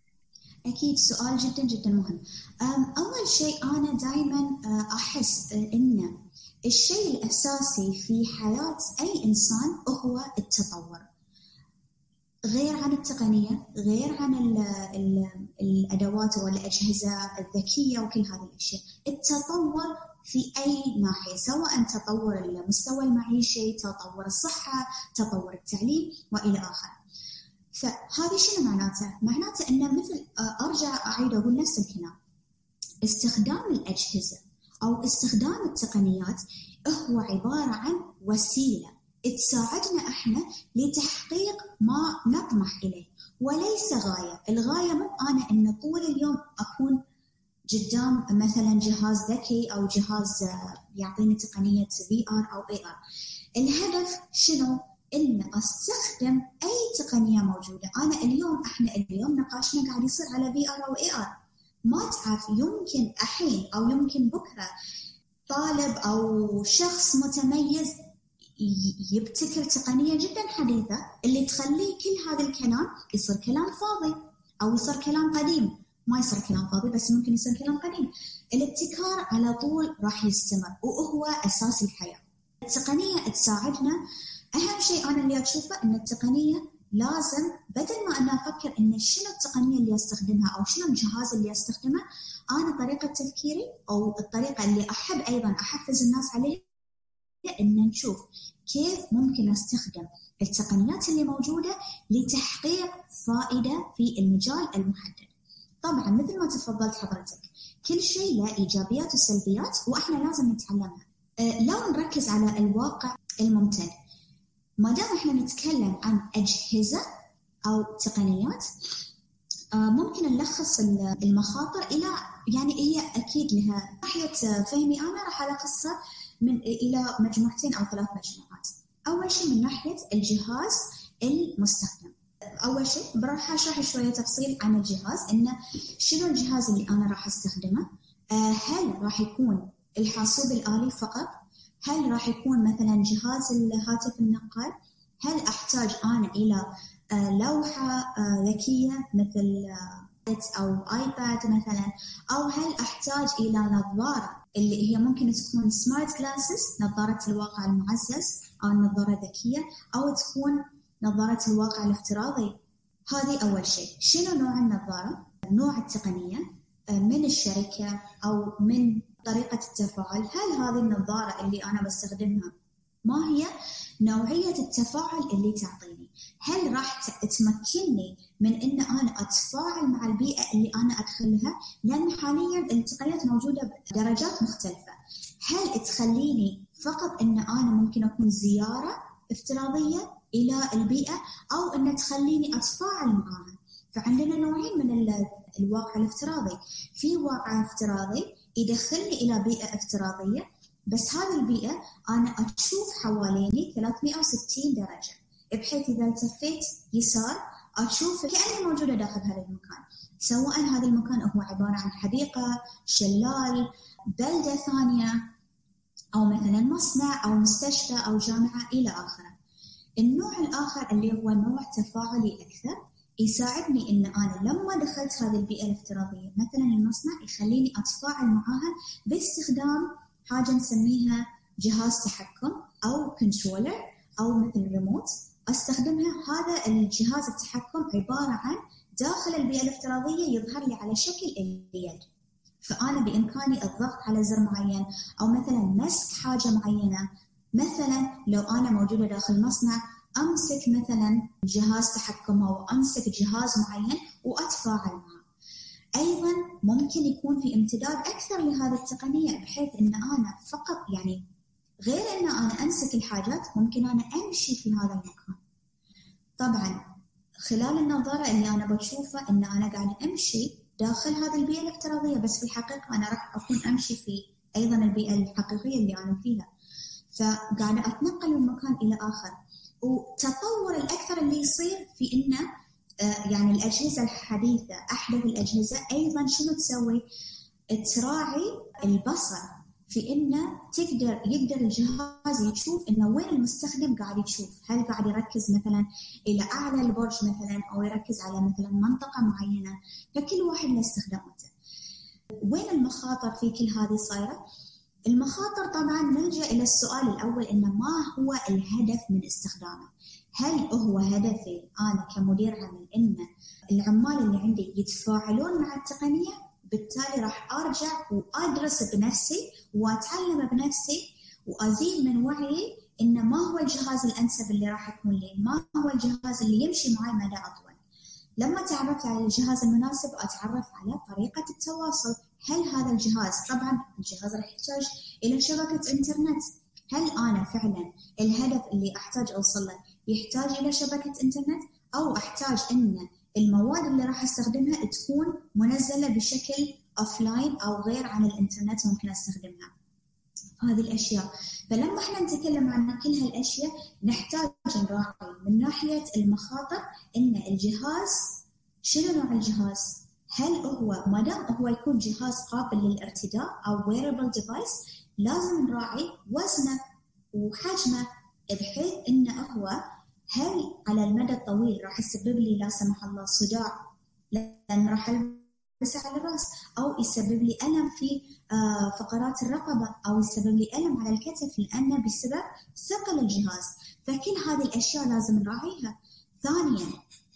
أكيد سؤال جدا جدا مهم. أول شيء أنا دائما أحس إن الشيء الأساسي في حياة أي إنسان هو التطور، غير عن التقنية، غير عن ال ال الأدوات والأجهزة الذكية وكل هذه الأشياء. التطور في أي ناحية، سواء تطور المستوى المعيشي، تطور الصحة، تطور التعليم وإلى آخره. فهذا شنو معناته؟ معناته إنه مثل أرجع أعيد أقول نفس الكلام، استخدام الأجهزة أو استخدام التقنيات هو عبارة عن وسيلة تساعدنا إحنا لتحقيق ما نطمح إليه وليس غاية. الغاية مو أنا إن طول اليوم أكون قدام مثلا جهاز ذكي أو جهاز يعطيني تقنية في آر أو إي آر. الهدف شنو؟ إن أستخدم أي تقنية موجودة. أنا اليوم إحنا اليوم نقاشنا قاعد يصير على في آر أو إي آر، ما تعرف يمكن الحين أو يمكن بكرة طالب أو شخص متميز يبتكر تقنية جدا حديثة اللي تخليه كل هذا الكلام يصير كلام فاضي أو يصير كلام قديم. ما يصير كلام فاضي بس ممكن يصير كلام قديم. الابتكار على طول راح يستمر وهو أساس الحياة. التقنية تساعدنا. أهم شيء أنا اللي أشوفه إن التقنية لازم بدل ما أنا أفكر إن شنو التقنية اللي أستخدمها أو شنو الجهاز اللي أستخدمه، أنا طريقة تفكيري أو الطريقة اللي أحب أيضا أحفز الناس عليها إن نشوف كيف ممكن أستخدم التقنيات اللي موجودة لتحقيق فائدة في المجال المحدد. طبعا مثل ما تفضلت حضرتك كل شيء له إيجابيات وسلبيات وإحنا لازم نتعلمها. أه لو نركز على الواقع الممتد، ما دام إحنا نتكلم عن أجهزة أو تقنيات، أه ممكن نلخص المخاطر إلى يعني هي أكيد لها ناحية فهمي أنا راح ألخصها من إلى مجموعتين أو ثلاث مجموعات. أول شيء من ناحية الجهاز المستخدم. أول شيء راح أشرح شوية تفصيل عن الجهاز، إنه شنو الجهاز اللي أنا راح أستخدمه. هل راح يكون الحاسوب الآلي فقط؟ هل راح يكون مثلا جهاز الهاتف النقال؟ هل أحتاج أنا إلى لوحة ذكية مثل أو آيباد مثلا؟ أو هل أحتاج إلى نظارة اللي هي ممكن تكون سمارت جلاسز، نظارة الواقع المعزز أو النظارة الذكية، أو تكون نظارة الواقع الافتراضي؟ هذه أول شيء. شنو نوع النظارة؟ نوع التقنية من الشركة أو من طريقة التفاعل. هل هذه النظارة اللي أنا بستخدمها ما هي نوعية التفاعل اللي تعطيني؟ هل راح تمكنني من إن أنا أتفاعل مع البيئة اللي أنا أدخلها؟ لأن حالياً التقنيات موجودة بدرجات مختلفة. هل تخليني فقط إن أنا ممكن أكون زيارة افتراضية إلى البيئة، أو إن تخليني أتفاعل معها؟ فعندنا نوعين من الواقع الافتراضي. في واقع افتراضي يدخلني إلى بيئة افتراضية، بس هذه البيئة أنا أشوف حواليني ثلاثمئة وستين درجة، بحيث إذا التفيت يسار أشوف كأني موجودة داخل هذا المكان، سواء هذا المكان هو عبارة عن حديقة، شلال، بلدة ثانية، أو مثلا مصنع أو مستشفى أو جامعة إلى آخره. النوع الآخر اللي هو نوع تفاعلي أكثر يساعدني إن أنا لما دخلت هذه البيئة الافتراضية مثلا المصنع، يخليني أتفاعل معها باستخدام حاجة نسميها جهاز تحكم أو كنترولر أو مثل ريموت أستخدمها. هذا الجهاز التحكم عبارة عن داخل البيئة الافتراضية يظهر لي على شكل اليد، فأنا بإمكاني الضغط على زر معين أو مثلا مسك حاجة معينة. مثلا لو أنا موجودة داخل مصنع أمسك مثلا جهاز تحكم أو أمسك جهاز معين وأتفاعل معه. أيضا ممكن يكون في امتداد أكثر لهذه التقنية، بحيث أن أنا فقط يعني غير أن أنا أمسك الحاجات، ممكن أنا أمشي في هذا المكان. طبعا خلال النظارة اللي أنا بشوفها أن أنا قاعدة أمشي داخل هذه البيئة الافتراضية، بس في الحقيقة أنا راح أكون أمشي في أيضا البيئة الحقيقية اللي أنا فيها، فقاعدة أتنقل من مكان إلى آخر. وتطور الأكثر اللي يصير في إنه آه يعني الأجهزة الحديثة، أحدث الأجهزة أيضا شنو تسوي؟ تراعي البصر في إنه تقدر يقدر الجهاز يشوف إنه وين المستخدم قاعد يشوف، هل قاعد يركز مثلا إلى أعلى البرج مثلا، أو يركز على مثلا منطقة معينة، فكل واحد له استخداماته. وين المخاطر في كل هذه صايرة؟ المخاطر طبعا نلجأ إلى السؤال الأول، إنه ما هو الهدف من استخدامه؟ هل هو هدفي أنا كمدير عمل إن العمال اللي عندي يتفاعلون مع التقنية، بالتالي راح أرجع وأدرس بنفسي وأتعلم بنفسي وأزيد من وعي إن ما هو الجهاز الأنسب اللي راح يكون لي، ما هو الجهاز اللي يمشي معي مدى أطول. لما تعرفت على الجهاز المناسب أتعرف على طريقة التواصل. هل هذا الجهاز، طبعا الجهاز راح يحتاج إلى شبكة إنترنت، هل أنا فعلا الهدف اللي أحتاج أوصل له يحتاج إلى شبكة إنترنت، أو أحتاج إن المواد اللي راح أستخدمها تكون منزلة بشكل أوفلاين أو غير عن الإنترنت ممكن أستخدمها. هذه الأشياء. فلما احنا نتكلم عن كل هالأشياء نحتاج نراعي من ناحية المخاطر إن الجهاز شنو نوع الجهاز؟ هل هو ما دام هو يكون جهاز قابل للارتداء أو wearable device، لازم نراعي وزنه وحجمه، بحيث إنه هو هل على المدى الطويل راح يسبب لي لا سمح الله صداع لأن راح ألبسه على الرأس، أو يسبب لي ألم في فقرات الرقبة، أو يسبب لي ألم على الكتف لأنه بسبب ثقل الجهاز. فكل هذه الأشياء لازم نراعيها. ثانياً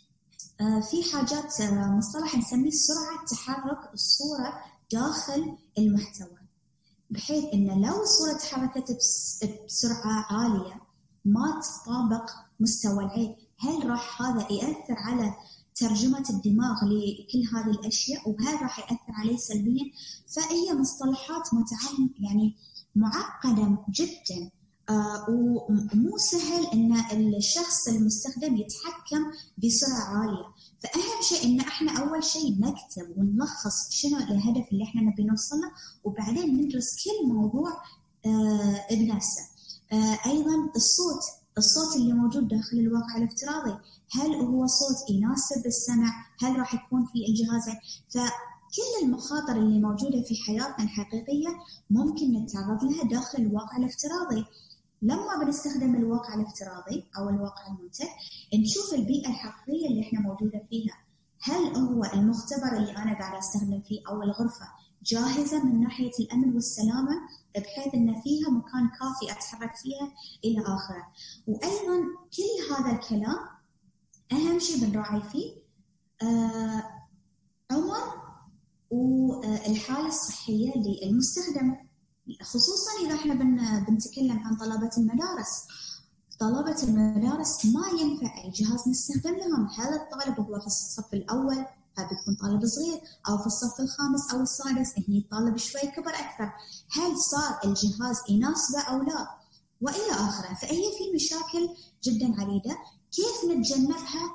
في حاجات مصطلح نسميه سرعة تحرك الصورة داخل المحتوى، بحيث إن لو الصورة تحركت بسرعة عالية ما تطابق مستوى العين، هل راح هذا يأثر على ترجمة الدماغ لكل هذه الأشياء، وهل راح يأثر عليه سلبيا؟ فهي مصطلحات متعلم يعني معقدة جدا، آه ومو سهل إن الشخص المستخدم يتحكم بسرعة عالية. فأهم شيء إن إحنا أول شيء نكتب ونلخص شنو الهدف اللي إحنا نبي نوصله، وبعدين ندرس كل موضوع آه بنفسه. آه أيضا الصوت الصوت اللي موجود داخل الواقع الافتراضي، هل هو صوت يناسب السمع؟ هل راح يكون في الجهازين؟ فكل المخاطر اللي موجودة في حياتنا الحقيقية ممكن نتعرض لها داخل الواقع الافتراضي. لما بنستخدم الواقع الافتراضي أو الواقع المنتج، نشوف البيئة الحقيقية اللي احنا موجودة فيها، هل هو المختبر اللي أنا قاعدة أستخدم فيه أو الغرفة جاهزة من ناحية الأمن والسلامة، بحيث أن فيها مكان كافي أتحرك فيها إلى آخره. وأيضا كل هذا الكلام أهم شيء بنراعي فيه آه عمر والحالة الصحية للمستخدم. خصوصا إذا إحنا بن بنتكلم عن طلبة المدارس. طلبة المدارس ما ينفع أي جهاز نستخدم لهم. هل الطالب هو في الصف الأول هذا بيكون طالب صغير، أو في الصف الخامس أو السادس هني الطالب شوي كبر أكثر، هل صار الجهاز يناسبه أو لا، وإلى آخره. فهي في مشاكل جدا عديدة كيف نتجنبها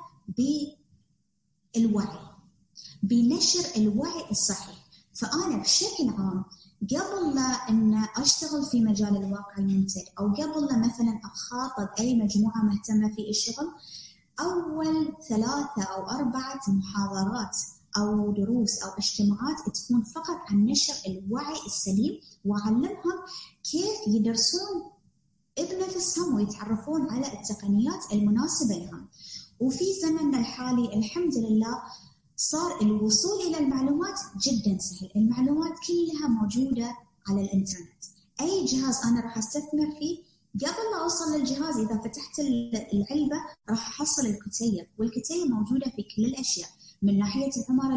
بالوعي، بنشر الوعي الصحيح. فأنا بشكل عام قبل لا أن أشتغل في مجال الواقع الممتد، أو قبل لا مثلا أخاطب أي مجموعة مهتمة في الشغل، أول ثلاثة أو أربعة محاضرات أو دروس أو اجتماعات تكون فقط عن نشر الوعي السليم، وأعلمهم كيف يدرسون بنفسهم ويتعرفون على التقنيات المناسبة لهم. وفي زمننا الحالي الحمد لله صار الوصول إلى المعلومات جدا سهل. المعلومات كلها موجودة على الإنترنت. أي جهاز أنا راح أستثمر فيه قبل لا أوصل للجهاز، إذا فتحت العلبة راح أحصل الكتيب، والكتيب موجودة في كل الأشياء من ناحية العمر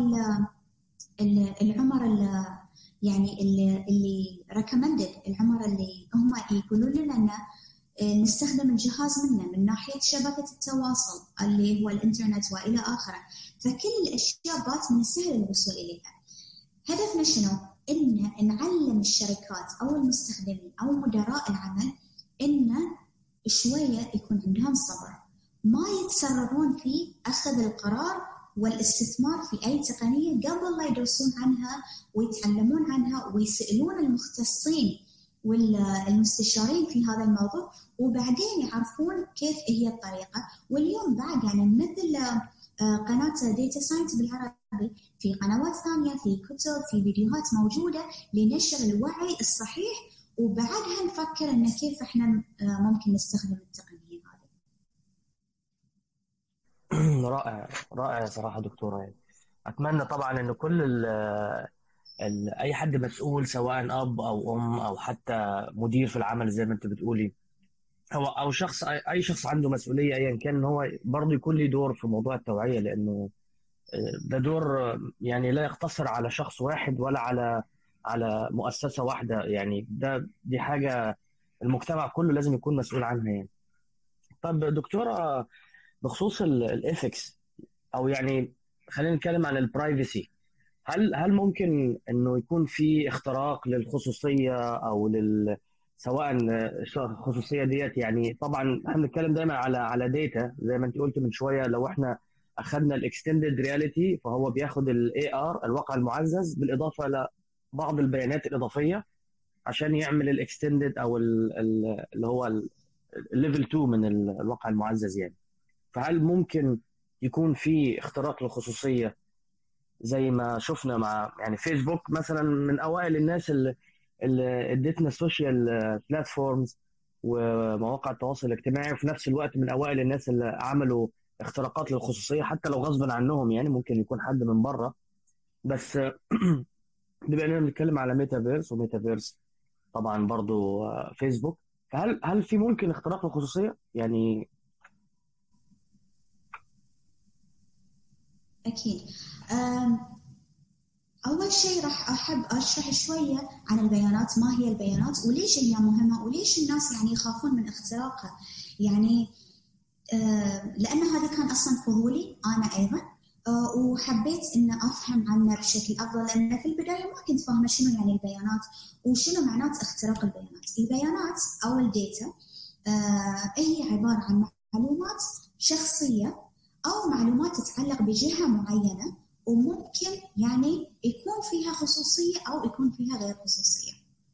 ال العمر ال يعني اللي, اللي recommended، العمر اللي هم يقولون لنا أن نستخدم الجهاز منه، من ناحية شبكة التواصل اللي هو الإنترنت وإلى آخره. فكل الأشياء بات من السهل الوصول إليها. هدفنا شنو؟ إن نعلم الشركات أو المستخدمين أو مدراء العمل إن شوية يكون عندهم صبر، ما يتسرعون في أخذ القرار والاستثمار في أي تقنية قبل لا يدرسون عنها ويتعلمون عنها ويسألون المختصين والمستشارين في هذا الموضوع، وبعدين يعرفون كيف هي الطريقة. واليوم بعد يعني مثل قناة ديتا ساينس بالعربي، في قنوات ثانية، في كتب، في فيديوهات موجودة لنشر الوعي الصحيح، وبعدها نفكر إن كيف إحنا ممكن نستخدم التقنية هذه. رائع رائع صراحة دكتورة. يعني أتمنى طبعا إنه كل ال ال أي حد مسؤول، سواء أب أو أم أو حتى مدير في العمل زي ما أنت بتقولي، أو أو شخص أي شخص عنده مسؤولية أيا كان، هو برضه يكون له دور في موضوع التوعية، لأنه ده دور يعني لا يقتصر على شخص واحد ولا على على مؤسسة واحدة. يعني ده دي حاجة المجتمع كله لازم يكون مسؤول عنها يعني. طب دكتورة، بخصوص الإيثكس، أو يعني خلينا نتكلم عن البرايفسي، هل هل ممكن إنه يكون في اختراق للخصوصية أو لل سواء الخصوصية ديت؟ يعني طبعا احنا بنتكلم دايما على على داتا زي ما انت قلت من شوية. لو احنا أخذنا الاكستندد رياليتي فهو بياخد الاي ار الواقع المعزز بالإضافة لبعض البيانات الإضافية عشان يعمل الاكستندد أو اللي هو الليفل اتنين من الواقع المعزز يعني. فهل ممكن يكون في اختراق للخصوصية زي ما شفنا مع يعني فيسبوك مثلا، من أوائل الناس اللي اللي ادتنا السوشيال بلاتفورمز ومواقع التواصل الاجتماعي، وفي نفس الوقت من أوائل الناس اللي عملوا اختراقات للخصوصية حتى لو غصبا عنهم، يعني ممكن يكون حد من بره. بس بما اننا بنتكلم على ميتافيرس وميتافيرس طبعا برضو فيسبوك، فهل هل في ممكن اختراق للخصوصية يعني؟ أكيد. أول شيء راح أحب أشرح شوية عن البيانات، ما هي البيانات وليش هي مهمة وليش الناس يعني يخافون من اختراقها. يعني آه لأن هذا كان أصلا فضولي أنا أيضا، آه وحبيت إن أفهم عنه بشكل أفضل، لأن في البداية ما كنت فاهمة شنو يعني البيانات وشنو معنات اختراق البيانات. البيانات أو الداتا آه هي عبارة عن معلومات شخصية أو معلومات تتعلق بجهة معينة، وممكن يعني يكون فيها خصوصية أو يكون فيها غير خصوصية.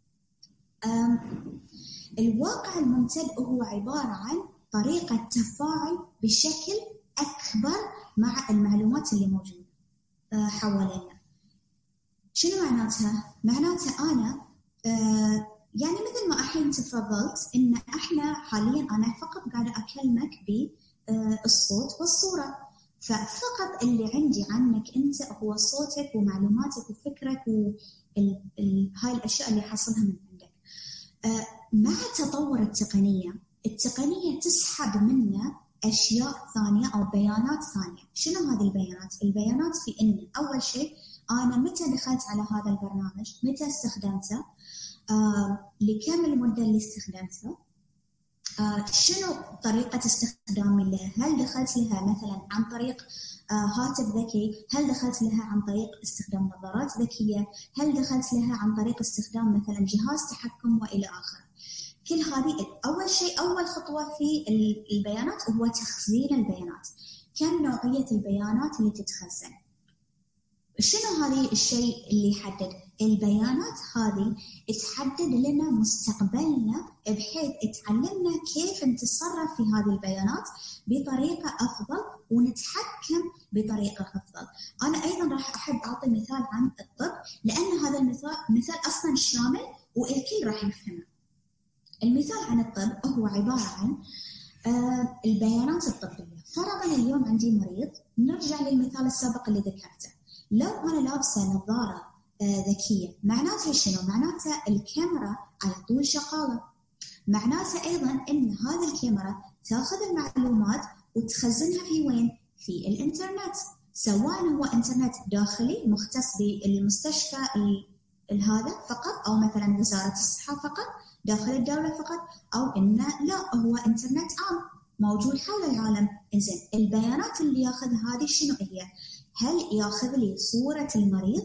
الواقع الممتد هو عبارة عن طريقة تفاعل بشكل أكبر مع المعلومات اللي موجودة حوالينا. شنو معناتها؟ معناتها أنا يعني مثل ما الحين تفضلت إن إحنا حاليا أنا فقط قاعدة أكلمك بالصوت والصورة، ففقط اللي عندي عنك أنت هو صوتك ومعلوماتك وفكرك وهاي الأشياء اللي حصلها من عندك. مع تطور التقنية التقنية تسحب منا أشياء ثانية أو بيانات ثانية. شنو هذه البيانات؟ البيانات في إن أول شيء أنا متى دخلت على هذا البرنامج، متى استخدمته، آه لكم المدة اللي استخدمتها، آه شنو طريقة استخدامي لها، هل دخلت لها مثلا عن طريق آه هاتف ذكي، هل دخلت لها عن طريق استخدام نظارات ذكية، هل دخلت لها عن طريق استخدام مثلا جهاز تحكم وإلى آخره. كل هذه أول شيء، أول خطوة في البيانات هو تخزين البيانات. كم نوعية البيانات اللي تتخزن؟ شنو هذه الشيء اللي يحدد؟ البيانات هذه تحدد لنا مستقبلنا، بحيث تعلمنا كيف نتصرف في هذه البيانات بطريقة أفضل ونتحكم بطريقة أفضل. أنا أيضا راح أحب أعطي مثال عن الطب، لأن هذا المثال مثال أصلا شامل والكل راح يفهمه. المثال عن الطب هو عبارة عن آه البيانات الطبية. فرضا اليوم عندي مريض، نرجع للمثال السابق اللي ذكرته، لو أنا لابسة نظارة آه ذكية، معناتها شنو؟ معناتها الكاميرا على طول شغالة، معناتها أيضا أن هذه الكاميرا تأخذ المعلومات وتخزنها في وين؟ في الإنترنت، سواء هو إنترنت داخلي مختص بالمستشفى هذا فقط، أو مثلا وزارة الصحة فقط داخل الدولة فقط، أو إنه لا هو إنترنت عام موجود حول العالم. إنزين البيانات اللي ياخذها هذه شنو هي؟ هل ياخذ لي صورة المريض؟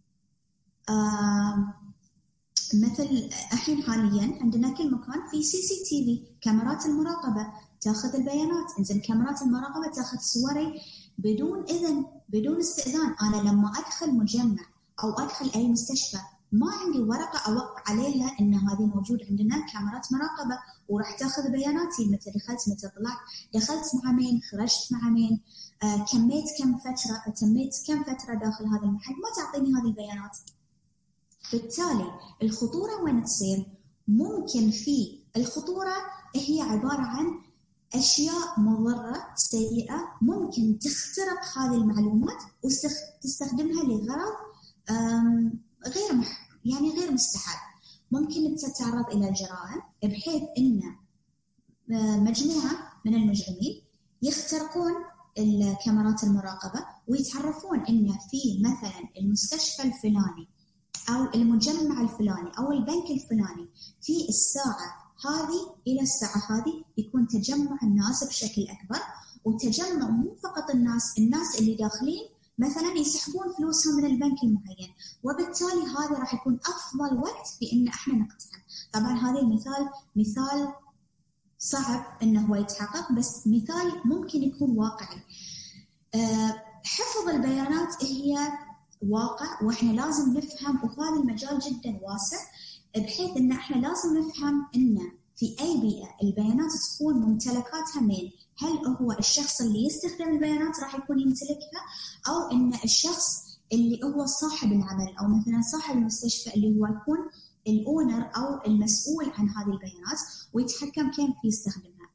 آه مثل الحين حاليا عندنا كل مكان في سي سي تي في، كاميرات المراقبة تاخذ البيانات. إنزين كاميرات المراقبة تاخذ صوري بدون إذن، بدون استئذان. أنا لما أدخل مجمع أو أدخل أي مستشفى ما عندي ورقة أوقع عليها إن هذه موجود عندنا كاميرات مراقبة وراح تأخذ بياناتي، متى دخلت، متى طلعت، دخلت مع مين، خرجت مع مين، آه، كميت كم فترة، تميت كم فترة داخل هذا المحل، ما تعطيني هذه البيانات. بالتالي الخطورة وين تصير؟ ممكن في الخطورة هي عبارة عن أشياء مضرة سيئة ممكن تخترق هذه المعلومات وتستخدمها لغرض غير مح... يعني غير مستحب. ممكن تتعرض إلى الجرائم، بحيث إن مجموعة من المجرمين يخترقون الكاميرات المراقبة ويتعرفون إن في مثلا المستشفى الفلاني أو المجمع الفلاني أو البنك الفلاني في الساعة هذه إلى الساعة هذه يكون تجمع الناس بشكل أكبر، وتجمع مو فقط الناس الناس اللي داخلين مثلا يسحبون فلوسهم من البنك المعين، وبالتالي هذا راح يكون أفضل وقت في إن إحنا نقتحم. طبعا هذا المثال مثال صعب إنه هو يتحقق، بس مثال ممكن يكون واقعي. أه حفظ البيانات هي واقع، وإحنا لازم نفهم، وهذا المجال جدا واسع، بحيث إن إحنا لازم نفهم إن في أي بيئة البيانات تكون ممتلكاتها من، هل هو الشخص اللي يستخدم البيانات راح يكون يمتلكها، أو إن الشخص اللي هو صاحب العمل أو مثلا صاحب المستشفى اللي هو يكون الأونر أو المسؤول عن هذه البيانات ويتحكم كيف يستخدمها.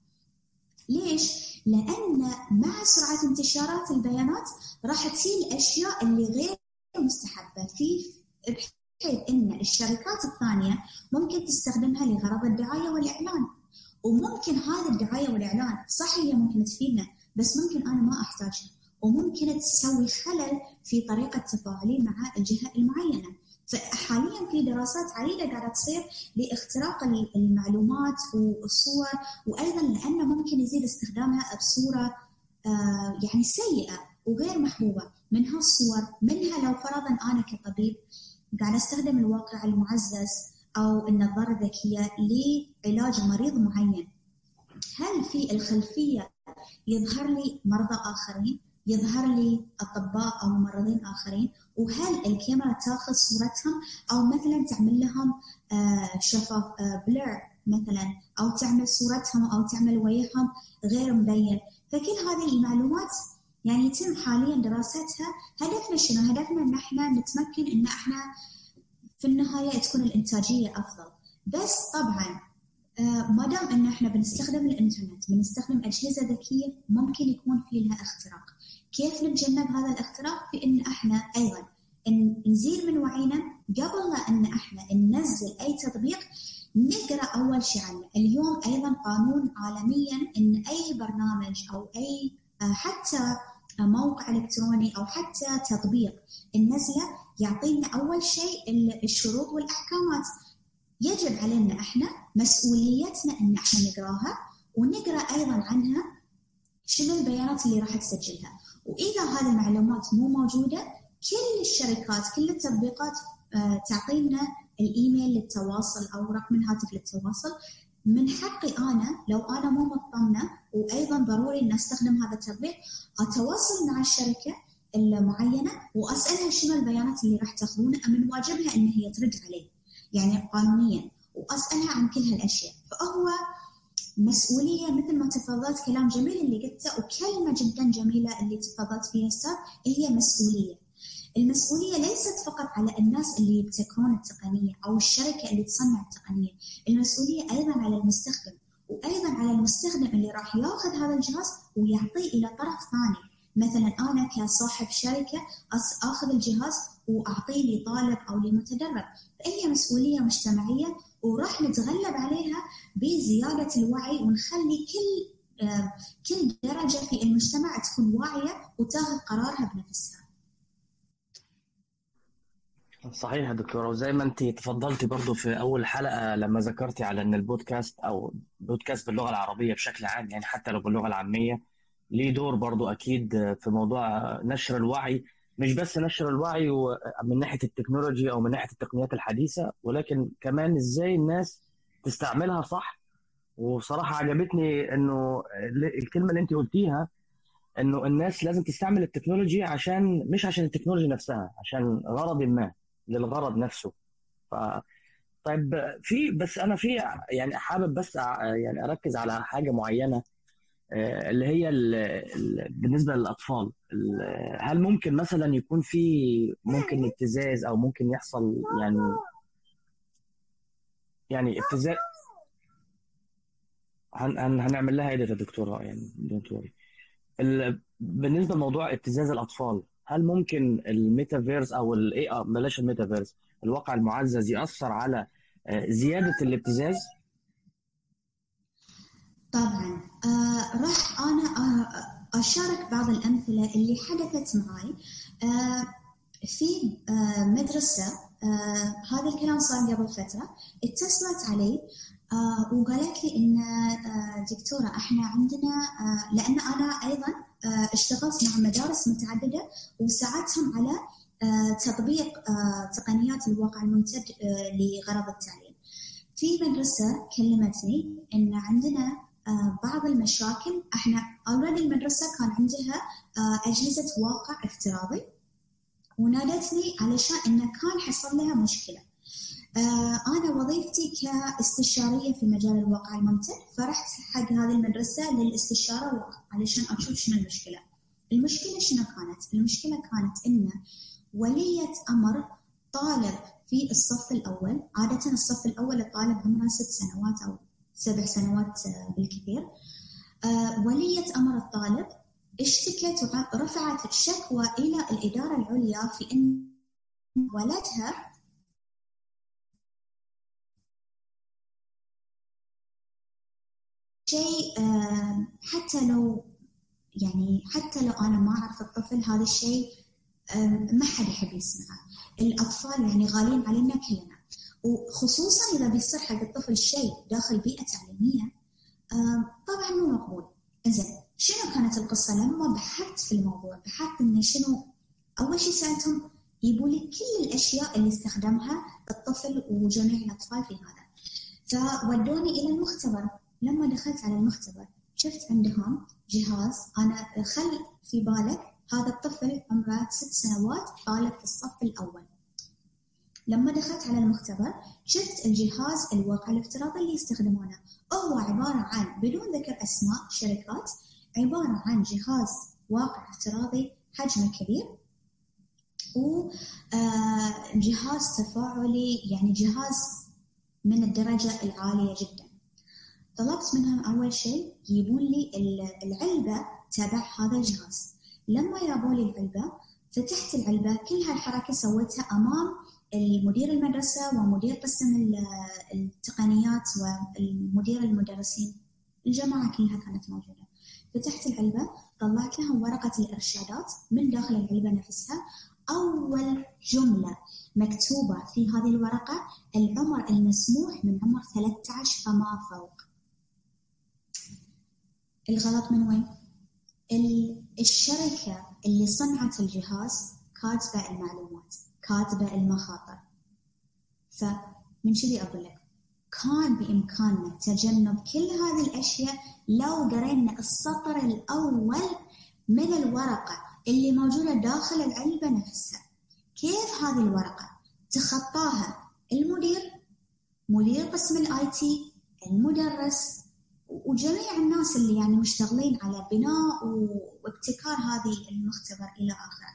ليش؟ لأن مع سرعة انتشارات البيانات راح تجي الأشياء اللي غير مستحبة في، بحيث إن الشركات الثانية ممكن تستخدمها لغرض الدعاية والإعلان. وممكن هذا الدعاية والإعلان صح هي ممكن تفيدنا، بس ممكن أنا ما أحتاجها، وممكن تسوي خلل في طريقة تفاعلي مع الجهة المعينة. فحاليا في دراسات عديدة قاعدة تصير لاختراق المعلومات والصور، وأيضا لأنه ممكن يزيد استخدامها بصورة آه يعني سيئة وغير محبوبة. منها الصور، منها لو فرضا أنا كطبيب قاعدة استخدم الواقع المعزز أو النظارة الذكية لعلاج مريض معين، هل في الخلفية يظهر لي مرضى آخرين، يظهر لي أطباء أو ممرضين آخرين، وهل الكاميرا تأخذ صورتهم أو مثلا تعمل لهم شفاف بلر مثلا، أو تعمل صورتهم أو تعمل وجههم غير مبين. فكل هذه المعلومات يعني يتم حاليا دراستها. هدفنا شنو؟ هدفنا إن احنا نتمكن إن احنا في النهاية تكون الإنتاجية أفضل. بس طبعاً آه ما دام إن إحنا بنستخدم الإنترنت، بنستخدم أجهزة ذكية، ممكن يكون في لها اختراق. كيف نتجنب هذا الاختراق؟ في إن إحنا أيضاً إن نزيد من وعينا قبل لا إن إحنا ننزل أي تطبيق، نقرأ أول شيء عنه. اليوم أيضاً قانون عالمياً إن أي برنامج أو أي آه حتى موقع إلكتروني أو حتى تطبيق النزلة يعطينا أول شيء الشروط والأحكامات. يجب علينا إحنا مسؤوليتنا إن إحنا نقراها ونقرأ أيضا عنها شنو البيانات اللي راح تسجلها. وإذا هذه المعلومات مو موجودة، كل الشركات كل التطبيقات آه تعطينا الإيميل للتواصل أو رقم الهاتف للتواصل. من حقي أنا لو أنا مو مطمنة وأيضا ضروري أن أستخدم هذا التطبيق، أتواصل مع الشركة المعينة وأسألها شنو البيانات اللي راح تاخذونها، من واجبها أن هي ترد علي يعني قانونيا، وأسألها عن كل هالأشياء. فهو مسؤولية مثل ما تفضلت، كلام جميل اللي قلته، وكلمة جدا جميلة اللي تفضلت فيها أستاذ، هي مسؤولية. المسؤولية ليست فقط على الناس اللي يبتكرون التقنية أو الشركة اللي تصنع التقنية، المسؤولية أيضا على المستخدم، وأيضا على المستخدم اللي راح يأخذ هذا الجهاز ويعطيه إلى طرف ثاني. مثلا أنا كصاحب شركة أخذ الجهاز وأعطيه لطالب أو لمتدرب، فهي مسؤولية مجتمعية وراح نتغلب عليها بزيادة الوعي، ونخلي كل آه كل درجة في المجتمع تكون واعية وتاخذ قرارها بنفسها. صحيح يا دكتورة، وزي ما أنت تفضلتي برضو في أول حلقة لما ذكرتي على أن البودكاست أو بودكاست باللغة العربية بشكل عام، يعني حتى لو باللغة العامية، ليه دور برضو أكيد في موضوع نشر الوعي. مش بس نشر الوعي من ناحية التكنولوجيا أو من ناحية التقنيات الحديثة، ولكن كمان إزاي الناس تستعملها صح. وصراحة عجبتني أنه الكلمة اللي أنت قلتيها، أنه الناس لازم تستعمل التكنولوجيا عشان مش عشان التكنولوجيا نفسها، عشان غرض ما، للغرض نفسه. ف... طيب في بس أنا في يعني حابب بس يعني أركز على حاجة معينة، اللي هي ال ال بالنسبة للأطفال. هل ممكن مثلا يكون في ممكن ابتزاز أو ممكن يحصل يعني يعني ابتزاز؟ هن هنعمل لها ايه يا دكتورة يعني دكتوري؟ بالنسبة لموضوع ابتزاز الأطفال، هل ممكن الميتافيرس أو الاي بلاش الميتافيرس الواقع المعزز يأثر على زيادة الابتزاز؟ طبعا آه راح أنا آه أشارك بعض الأمثلة اللي حدثت معي. آه في آه مدرسة، آه هذا الكلام صار قبل فترة، اتصلت علي آه وقالت لي إن آه دكتورة إحنا عندنا آه لأن أنا أيضا آه اشتغلت مع مدارس متعددة وساعدتهم على آه تطبيق آه تقنيات الواقع الممتد آه لغرض التعليم. في مدرسة كلمتني إن عندنا آه بعض المشاكل. احنا already المدرسة كان عندها آه أجهزة واقع افتراضي، ونادتني علشان إنه كان حصل لها مشكلة. آه أنا وظيفتي كاستشارية في مجال الواقع الممتد، فرحت حق هذه المدرسة للاستشارة علشان أشوف شنو المشكلة. المشكلة شنو كانت؟ المشكلة كانت إن ولية أمر طالب في الصف الأول، عادة الصف الأول الطالب عمره ست سنوات أو سبع سنوات بالكثير. آه ولية أمر الطالب اشتكت ورفعت شكوى إلى الإدارة العليا في أن ولدها شيء آه حتى لو يعني حتى لو أنا ما أعرف الطفل، هذا الشيء آه ما حد يحب يسمعه. الأطفال يعني غالين علينا كلنا، وخصوصا إذا بيصير حق الطفل شيء داخل بيئة تعليمية آه طبعا مو مقبول. إنزين شنو كانت القصة؟ لما بحثت في الموضوع بحثت إن شنو، أول شيء سألتهم يبوا لي كل الأشياء اللي استخدمها الطفل وجميع الأطفال في هذا، فودوني إلى المختبر. لما دخلت على المختبر شفت عندهم جهاز. أنا خل في بالك هذا الطفل عمره ست سنوات طالب في الصف الأول. لما دخلت على المختبر شفت الجهاز الواقع الافتراضي اللي يستخدمونه، هو عبارة عن بدون ذكر أسماء شركات، عبارة عن جهاز واقع افتراضي حجمه كبير وجهاز تفاعلي، يعني جهاز من الدرجة العالية جدا. طلبت منهم أول شيء يجيبون لي العلبة تبع هذا الجهاز. لما يابوا لي العلبة فتحت العلبة، كل هالحركة سويتها أمام المدير المدرسة ومدير قسم التقنيات والمدير المدرسين، الجماعة كلها كانت موجودة. فتحت العلبة، طلعت لهم ورقة الإرشادات من داخل العلبة نفسها. أول جملة مكتوبة في هذه الورقة العمر المسموح من عمر ثلاثة عشر فما فوق. الغلط من وين؟ الشركة اللي صنعت الجهاز كاتبة المعلومات، كاتبة المخاطر. فمن شذي أقول لك كان بإمكاننا تجنب كل هذه الأشياء لو قرينا السطر الأول من الورقة اللي موجودة داخل العلبة نفسها. كيف هذه الورقة تخطاها المدير، مدير قسم الاي تي، المدرس، وجميع الناس اللي يعني مشتغلين على بناء وابتكار هذه المختبر إلى آخره.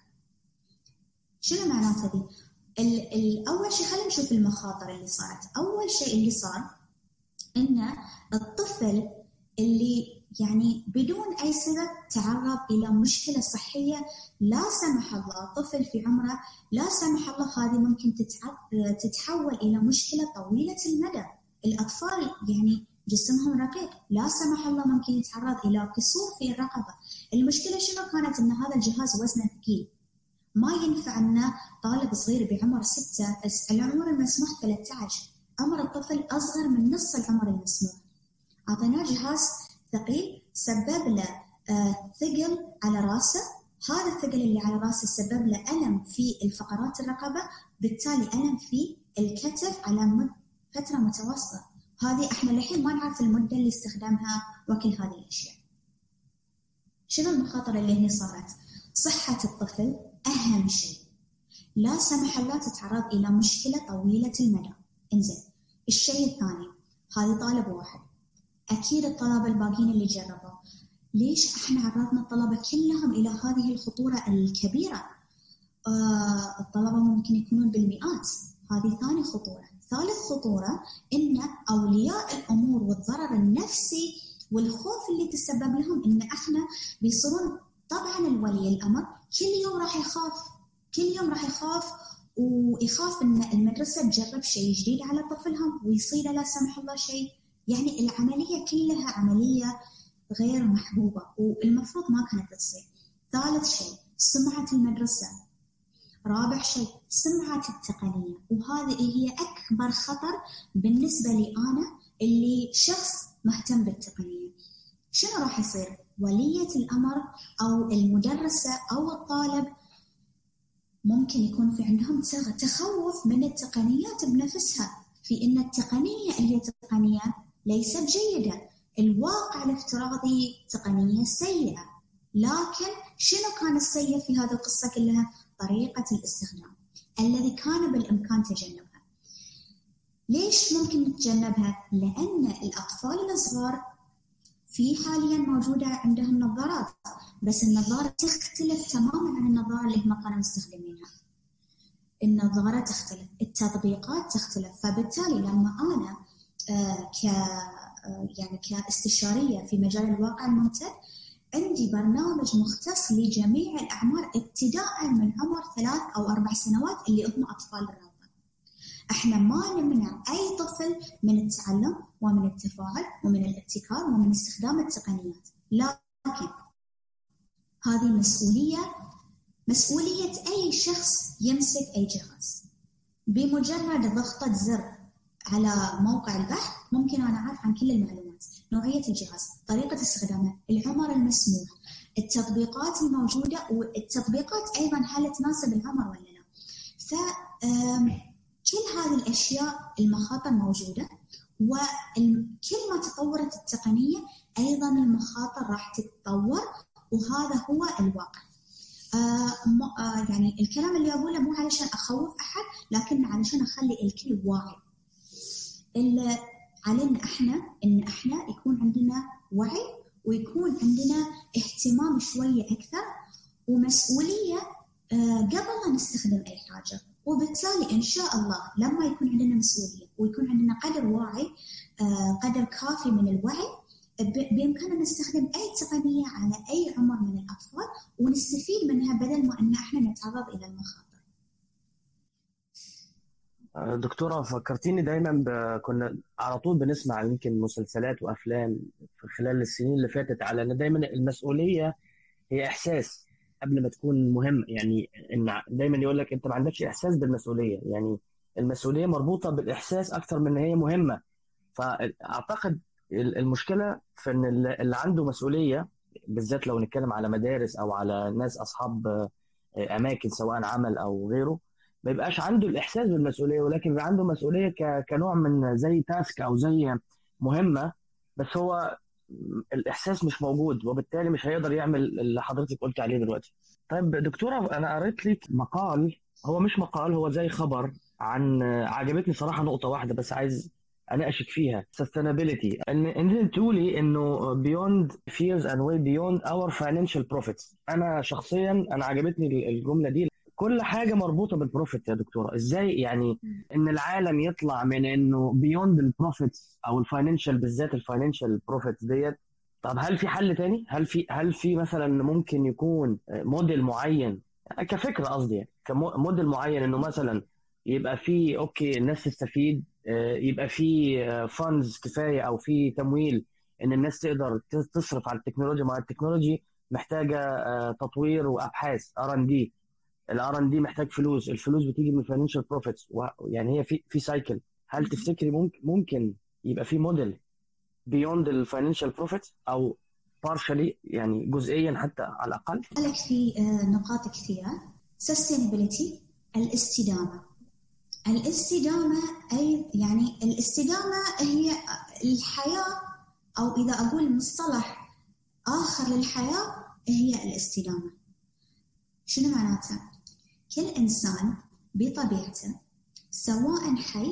شنو معناته دي؟ الأول شيء خلينا نشوف المخاطر اللي صارت. أول شيء اللي صار إن الطفل اللي يعني بدون أي سبب تعرض إلى مشكلة صحية، لا سمح الله طفل في عمره لا سمح الله هذه ممكن تتحول إلى مشكلة طويلة المدى. الأطفال يعني جسمهم رقيق، لا سمح الله ممكن يتعرض إلى كسور في الرقبة. المشكلة شنو كانت؟ إن هذا الجهاز وزنه ثقيل، ما ينفع أن طالب صغير بعمر ستة، العمر المسموح ثلاثة عشر، عمر الطفل أصغر من نص العمر المسموح، أعطيناه جهاز ثقيل سبب له آه ثقل على راسه. هذا الثقل اللي على راسه سبب له ألم في الفقرات الرقبة، بالتالي ألم في الكتف على فترة متواصلة. هذه احنا الحين ما نعرف المدة اللي استخدامها وكل هذه الأشياء. شنو المخاطر اللي هنا صارت؟ صحة الطفل أهم شيء، لا سمح الله تتعرض إلى مشكلة طويلة المدى. إنزين، الشيء الثاني، هذا طالب واحد، أكيد الطلبة الباقيين اللي جربوا، ليش إحنا عرضنا الطلبة كلهم إلى هذه الخطورة الكبيرة؟ آه الطلبة ممكن يكونون بالمئات، هذه ثاني خطورة. ثالث خطورة إن أولياء الأمور والضرر النفسي والخوف اللي تسبب لهم إن إحنا بيصيرون، طبعاً الولي الأمر كل يوم راح يخاف، كل يوم راح يخاف ويخاف إن المدرسة تجرب شيء جديد على طفلهم ويصير لا سمح الله شيء. يعني العملية كلها عملية غير محبوبة والمفروض ما كانت تصير. ثالث شيء سمعة المدرسة. رابع شيء سمعة التقنية، وهذه هي أكبر خطر بالنسبة لي أنا اللي شخص مهتم بالتقنية. شنو راح يصير؟ ولية الأمر أو المدرسة أو الطالب ممكن يكون في عندهم تخوف من التقنيات بنفسها، في إن التقنية اللي تقنية ليست جيدة، الواقع الافتراضي تقنية سيئة. لكن شنو كان السيء في هذه القصة كلها؟ طريقة الاستخدام الذي كان بالإمكان تجنبها. ليش ممكن نتجنبها؟ لأن الأطفال الصغار في حاليا موجودة عندهم نظارات، بس النظارة تختلف تماما عن النظارة اللي هم كانوا مستخدمينها. النظارة تختلف، التطبيقات تختلف، فبالتالي لما أنا آه ك آه يعني كاستشارية في مجال الواقع الممتد عندي برنامج مختص لجميع الأعمار ابتداء من عمر ثلاث أو أربع سنوات اللي هم أطفال الروضة. احنا ما نمنع أي طفل من التعلم ومن التفاعل ومن الابتكار ومن استخدام التقنيات، لكن هذه مسؤولية مسؤولية أي شخص يمسك أي جهاز. بمجرد ضغطة زر على موقع البحث ممكن أنا أعرف عن كل المعلومات، نوعية الجهاز، طريقة استخدامه، العمر المسموح، التطبيقات الموجودة، والتطبيقات أيضا هل تناسب العمر ولا لا. فكل هذه الأشياء المخاطر موجودة، وكل ما تطورت التقنية أيضا المخاطر راح تتطور، وهذا هو الواقع. آه آه يعني الكلام اللي أقوله مو علشان أخوف أحد، لكن علشان أخلي الكل واعي. اللي علينا إحنا إن إحنا يكون عندنا وعي ويكون عندنا اهتمام شوية أكثر ومسؤولية آه قبل لا نستخدم أي حاجة. وبالتالي إن شاء الله لما يكون عندنا مسؤولية ويكون عندنا قدر واعي آه قدر كافي من الوعي، بإمكاننا نستخدم أي تقنية على أي عمر من الأطفال ونستفيد منها بدل ما أن إحنا نتعرض إلى المخاطر. دكتورة فكرتيني دايما ب... كنا على طول بنسمع يمكن مسلسلات وأفلام في خلال السنين اللي فاتت على أن دايما المسؤولية هي إحساس، قبل ما تكون مهم. يعني ان دايما يقول لك انت ما عندكش احساس بالمسؤوليه، يعني المسؤوليه مربوطه بالاحساس اكتر من ان هي مهمه. فاعتقد المشكله في ان اللي عنده مسؤوليه، بالذات لو نتكلم على مدارس او على ناس اصحاب اماكن سواء عمل او غيره، ما يبقاش عنده الاحساس بالمسؤوليه، ولكن يبقى عنده مسؤوليه ك- كنوع من زي تاسك او زي مهمه، بس هو الاحساس مش موجود، وبالتالي مش هيقدر يعمل اللي حضرتك قلت عليه دلوقتي. طيب دكتوره، انا قريت لك مقال، هو مش مقال، هو زي خبر عن، عجبتني صراحه نقطه واحده بس عايز اناقشك فيها: sustainability. ان انت تقولي انه beyond fears and way beyond our financial profits. انا شخصيا انا عجبتني الجمله دي. كل حاجه مربوطه بالبروفيت يا دكتوره، ازاي يعني ان العالم يطلع من انه بيوند البروفيتس او الفاينانشال، بالذات الفاينانشال بروفيتس ديت؟ طب هل في حل تاني؟ هل في هل في مثلا ممكن يكون موديل معين، كفكره قصدي، يعني كموديل معين، انه مثلا يبقى في اوكي الناس تستفيد، يبقى في فاندز كفايه او في تمويل ان الناس تقدر تصرف على التكنولوجيا، مع التكنولوجي محتاجه تطوير وابحاث ار ان دي، الار ان دي محتاج فلوس، الفلوس بتيجي من الفاينانشال بروفيتس، يعني هي في في سايكل. هل تفتكري ممكن ممكن يبقى في موديل بيوند الفاينانشال بروفيتس او بارشلي، يعني جزئيا حتى على الاقل؟ لك في نقاط كثيره. sustainability، الاستدامه. الاستدامه اي يعني الاستدامه هي الحياه، او اذا اقول مصطلح اخر للحياه هي الاستدامه. شنو معناته؟ كل إنسان بطبيعته سواء حي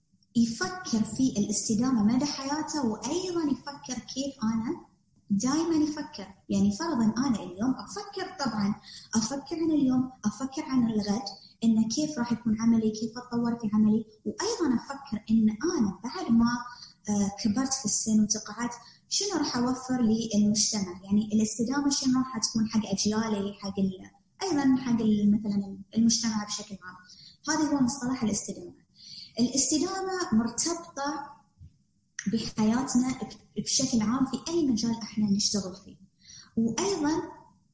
يفكر في الاستدامة مدى حياته، وأيضا يفكر كيف أنا دائما يفكر. يعني فرضا أنا اليوم أفكر، طبعا أفكر عن اليوم، أفكر عن الغد، إن كيف راح يكون عملي، كيف أتطور في عملي، وأيضا أفكر إن أنا بعد ما كبرت في السن وتقاعدت شنو راح أوفر للمجتمع. يعني الاستدامة شنو راح تكون حق أجيالي، حق أيضا حق مثلا المجتمع بشكل عام. هذا هو مصطلح الاستدامة. الاستدامة مرتبطة بحياتنا بشكل عام في أي مجال احنا نشتغل فيه. وأيضا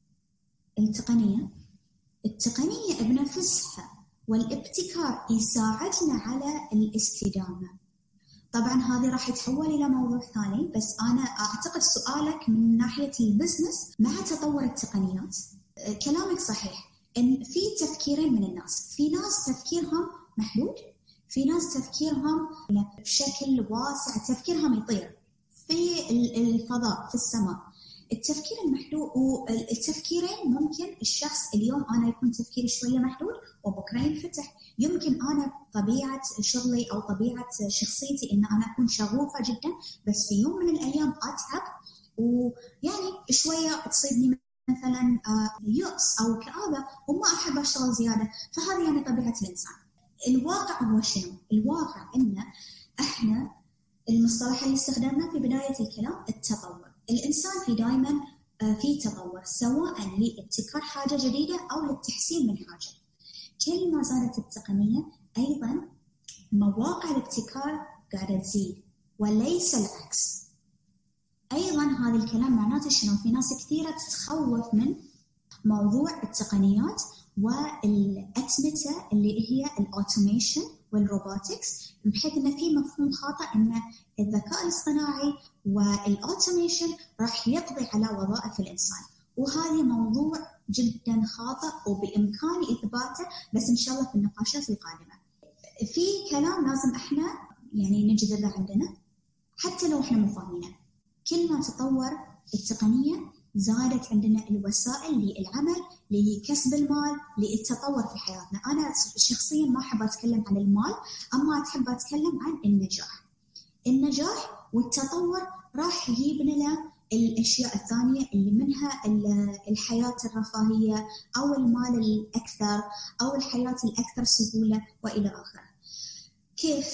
التقنية التقنية بنفسها والابتكار يساعدنا على الاستدامة. طبعا هذه راح يتحول إلى موضوع ثاني، بس أنا أعتقد سؤالك من ناحية البزنس مع تطور التقنيات، كلامك صحيح إن في تفكيرين من الناس. في ناس تفكيرهم محدود، في ناس تفكيرهم بشكل واسع، تفكيرهم يطير في الفضاء في السماء. التفكير المحدود والتفكيرين ممكن الشخص اليوم أنا يكون تفكيري شوية محدود وبكرة ينفتح. يمكن أنا طبيعة شغلي أو طبيعة شخصيتي إن أنا أكون شغوفة جدا، بس في يوم من الأيام أتعب ويعني شوية تصيبني مثلا يأس أو كآبة وما أحب أشتغل زيادة. فهذه يعني طبيعة الإنسان. الواقع هو شنو؟ الواقع إن إحنا المصطلح اللي استخدمناه في بداية الكلام التطور. الإنسان في دائما في تطور، سواء لابتكار حاجة جديدة أو للتحسين من حاجة. كل ما زادت التقنية أيضا مواقع الابتكار قاعدة تزيد وليس العكس. أيضا هذا الكلام معناته شنو؟ في ناس كثيرة تتخوف من موضوع التقنيات والأتمتة اللي هي الأوتوميشن والروبوتكس، بحيث أن في مفهوم خاطئ أن الذكاء الاصطناعي والأوتوميشن راح يقضي على وظائف الإنسان، وهذا موضوع جدا خاطئ وبإمكاني إثباته، بس إن شاء الله في النقاشات القادمة. في كلام لازم إحنا يعني نجذبه عندنا حتى لو إحنا مفاهمينه. كل ما تطور التقنية زادت عندنا الوسائل للعمل، لكسب المال، للتطور في حياتنا. أنا شخصيا ما أحب أتكلم عن المال، أما أحب أتكلم عن النجاح. النجاح والتطور راح يجيب لنا الأشياء الثانية اللي منها الحياة الرفاهية أو المال الأكثر أو الحياة الأكثر سهولة وإلى آخره. كيف؟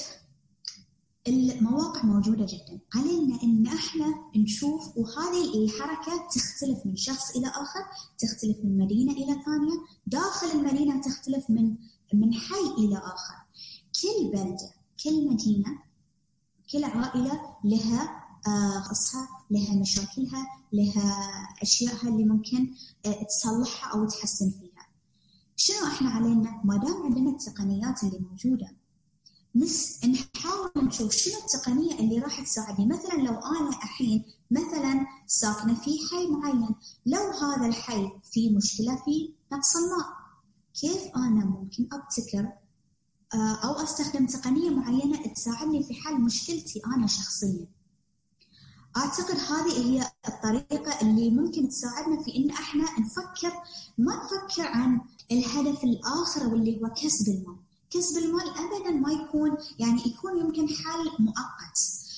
المواقع موجودة جدا، علينا إن إحنا نشوف، وهذه الحركة تختلف من شخص إلى آخر، تختلف من مدينة إلى ثانية، داخل المدينة تختلف من من حي إلى آخر. كل بلدة، كل مدينة، كل عائلة لها قصها، لها مشاكلها، لها أشيائها اللي ممكن تصلحها أو تحسن فيها. شنو إحنا علينا؟ ما دام عندنا التقنيات اللي موجودة نس نحاول نشوف شنو التقنية اللي راح تساعدني. مثلا لو أنا الحين مثلا ساكنة في حي معين، لو هذا الحي فيه مشكلة في نقص الماء، كيف أنا ممكن أبتكر أو أستخدم تقنية معينة تساعدني في حل مشكلتي أنا شخصيا؟ أعتقد هذه هي الطريقة اللي ممكن تساعدنا في إن إحنا نفكر، ما نفكر عن الهدف الآخر واللي هو كسب المال. كسب المال أبداً ما يكون، يعني يكون يمكن حل مؤقت.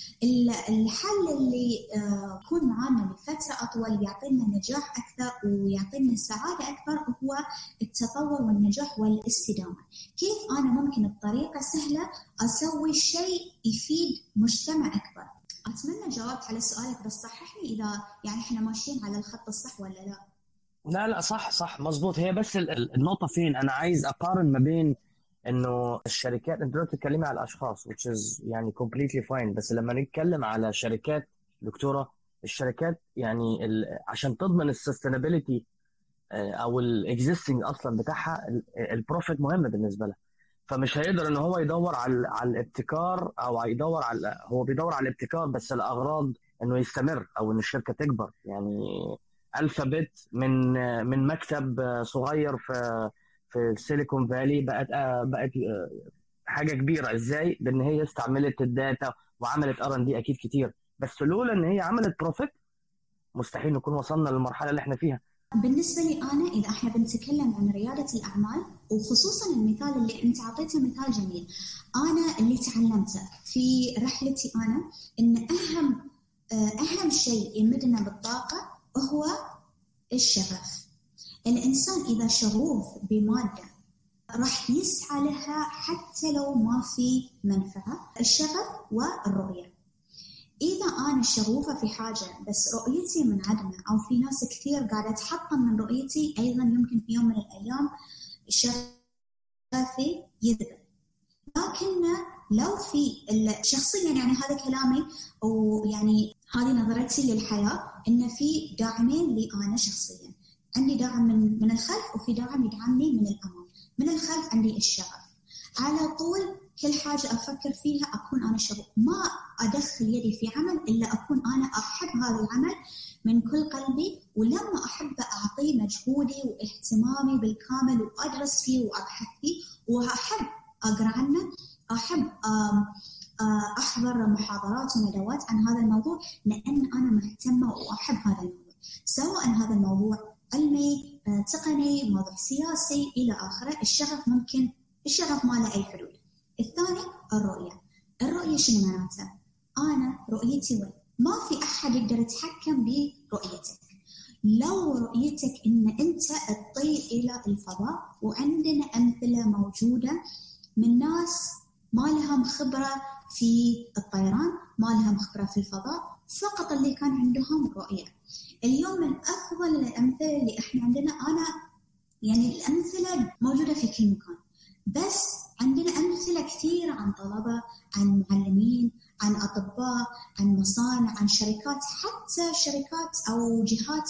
الحل اللي يكون معنا لفترة أطول يعطينا نجاح أكثر ويعطينا سعادة أكبر هو التطور والنجاح والاستدامة. كيف أنا ممكن بطريقة سهلة أسوي شيء يفيد مجتمع أكبر؟ أتمنى جاوبت على سؤالك، بس صححني إذا يعني إحنا ماشيين على الخط الصح ولا لا. لا لا صح صح مزبوط. هي بس النقطة فين أنا عايز أقارن ما بين إنه الشركات، أنت دلوقتي تتكلمي على الأشخاص which is يعني completely fine، بس لما نتكلم على شركات دكتورة، الشركات يعني عشان تضمن السستينابيليتي أو الإكزيستنج أصلا بتاعها، البروفيت مهم بالنسبة لها. فمش هيقدر إن هو يدور على على الابتكار أو يدور على، هو بيدور على الابتكار بس الأغراض إنه يستمر أو إن الشركة تكبر. يعني ألفابت من من مكتب صغير في في السيليكون فالي بقت بقت حاجه كبيره. ازاي؟ بان هي استعملت الداتا وعملت ار ان دي اكيد كتير، بس لولا ان هي عملت بروفيت مستحيل نكون وصلنا للمرحله اللي احنا فيها. بالنسبه لي انا، اذا احنا بنتكلم عن رياده الاعمال وخصوصا المثال اللي انت اعطيته مثال جميل، انا اللي تعلمته في رحلتي انا ان اهم اهم شيء يمدنا بالطاقه هو الشغف. الإنسان إذا شغوف بمادة راح يسعى لها حتى لو ما في منفعة. الشغف والرؤية، إذا أنا شغوفة في حاجة بس رؤيتي منعدمة أو في ناس كثير قاعدة تحطم من رؤيتي، أيضا يمكن في يوم من الأيام شغفي يذبل. لكن لو في شخصيا، يعني هذا كلامي ويعني هذه نظرتي للحياة، إن في داعمين لي أنا شخصيا. عندي دعم من من الخلف وفي دعم يدعمني من الأمام. من الخلف عندي الشغف، على طول كل حاجة أفكر فيها أكون أنا شغوف، ما أدخل يدي في عمل إلا أكون أنا أحب هذا العمل من كل قلبي، ولما أحب أعطيه مجهودي واهتمامي بالكامل وأدرس فيه وأبحث فيه وأحب أقرأ عنه، أحب أحضر محاضرات وندوات عن هذا الموضوع لأن أنا مهتمة وأحب هذا الموضوع، سواء هذا الموضوع علمي، تقني، موضوع سياسي إلى آخره. الشغف ممكن الشغف ما له أي حدود. الثاني الرؤية. الرؤية شنو معناتها؟ أنا رؤيتي وين؟ ما في أحد يقدر يتحكم برؤيتك. لو رؤيتك إن أنت تطير إلى الفضاء، وعندنا أمثلة موجودة من ناس ما لهم خبرة في الطيران، ما لهم خبرة في الفضاء، فقط اللي كان عندهم رؤية. اليوم من أفضل الأمثلة اللي إحنا عندنا، أنا يعني الأمثلة موجودة في كل مكان، بس عندنا أمثلة كثيرة عن طلبة، عن معلمين، عن أطباء، عن مصانع، عن شركات، حتى شركات أو جهات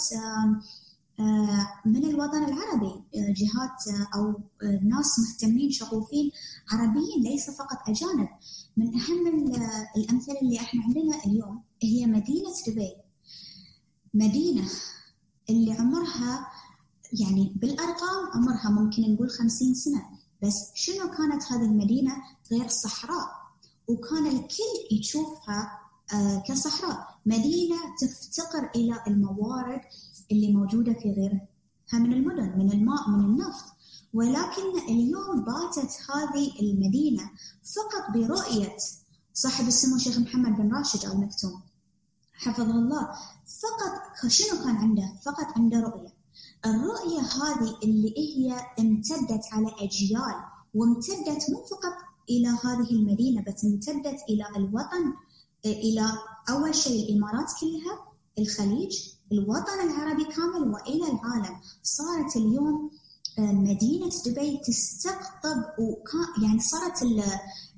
من الوطن العربي، جهات أو ناس مهتمين شغوفين عربيين ليس فقط أجانب. من أهم الأمثلة اللي إحنا عندنا اليوم هي مدينة دبي، مدينة اللي عمرها يعني بالأرقام عمرها ممكن نقول خمسين سنة، بس شنو كانت هذه المدينة غير صحراء، وكان الكل يشوفها آه كصحراء. مدينة تفتقر إلى الموارد اللي موجودة في غيرها من المدن، من الماء، من النفط، ولكن اليوم باتت هذه المدينة فقط برؤية صاحب السمو الشيخ محمد بن راشد آل مكتوم حفظه الله. فقط شنو كان عنده؟ فقط عنده رؤية. الرؤية هذه اللي هي امتدت على أجيال، وامتدت مو فقط إلى هذه المدينة بس امتدت إلى الوطن، إلى أول شيء الإمارات كلها، الخليج، الوطن العربي كامل، وإلى العالم. صارت اليوم مدينة دبي تستقطب، وكان يعني صارت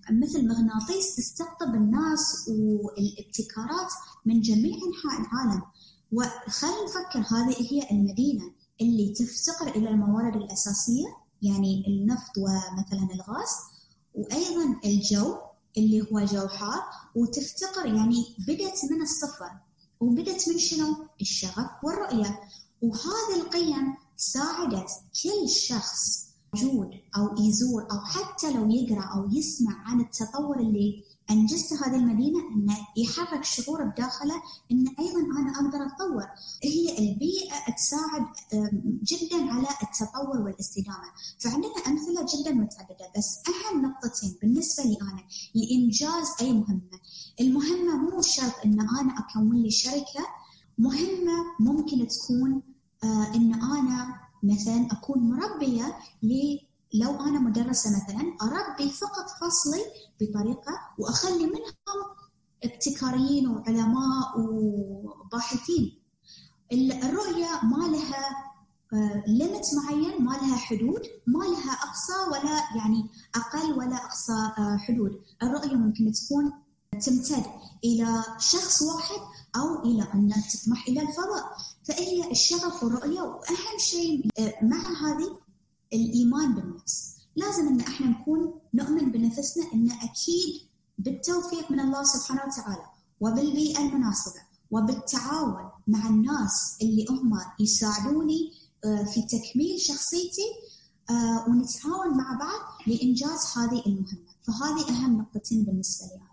مثل مغناطيس تستقطب الناس والابتكارات من جميع أنحاء العالم. وخلينا نفكر، هذه هي المدينة اللي تفتقر إلى الموارد الأساسية، يعني النفط ومثلا الغاز، وأيضا الجو اللي هو جو حار، وتفتقر يعني بدت من الصفر، وبدت من شنو؟ الشغف والرؤية. وهذه القيم ساعدت كل شخص موجود أو يزور أو حتى لو يقرأ أو يسمع عن التطور اللي أنجزته هذه المدينة، إنه يحرك شعور بداخله إن أيضا أنا أقدر أتطور. هي البيئة تساعد جدا على التطور والاستدامة. فعندنا أمثلة جدا متعددة، بس أهم نقطتين بالنسبة لي أنا لإنجاز أي مهمة. المهمة مو شرط إن أنا أكون لي شركة، مهمة ممكن تكون آه إن أنا مثلا أكون مربية ل لو أنا مدرسة مثلا أربي فقط فصلي بطريقة وأخلي منهم ابتكاريين وعلماء وباحثين. الرؤية ما لها ليمت معين، ما لها حدود، ما لها أقصى ولا يعني أقل ولا أقصى حدود. الرؤية ممكن تكون تمتد إلى شخص واحد أو إلى أن تطمح إلى الفضاء. فهي الشغف والرؤية، وأهم شيء مع هذه الإيمان بالنفس. لازم إن إحنا نكون نؤمن بنفسنا إن أكيد بالتوفيق من الله سبحانه وتعالى وبالبيئة المناسبة وبالتعاون مع الناس اللي هم يساعدوني في تكميل شخصيتي، ونتعاون مع بعض لإنجاز هذه المهمة. فهذه أهم نقطتين بالنسبة لي.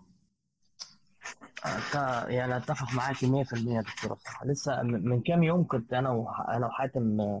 يعني أتفق معاك مية في المية دكتورة. لسه من كام يوم كنت أنا وأنا وحاتم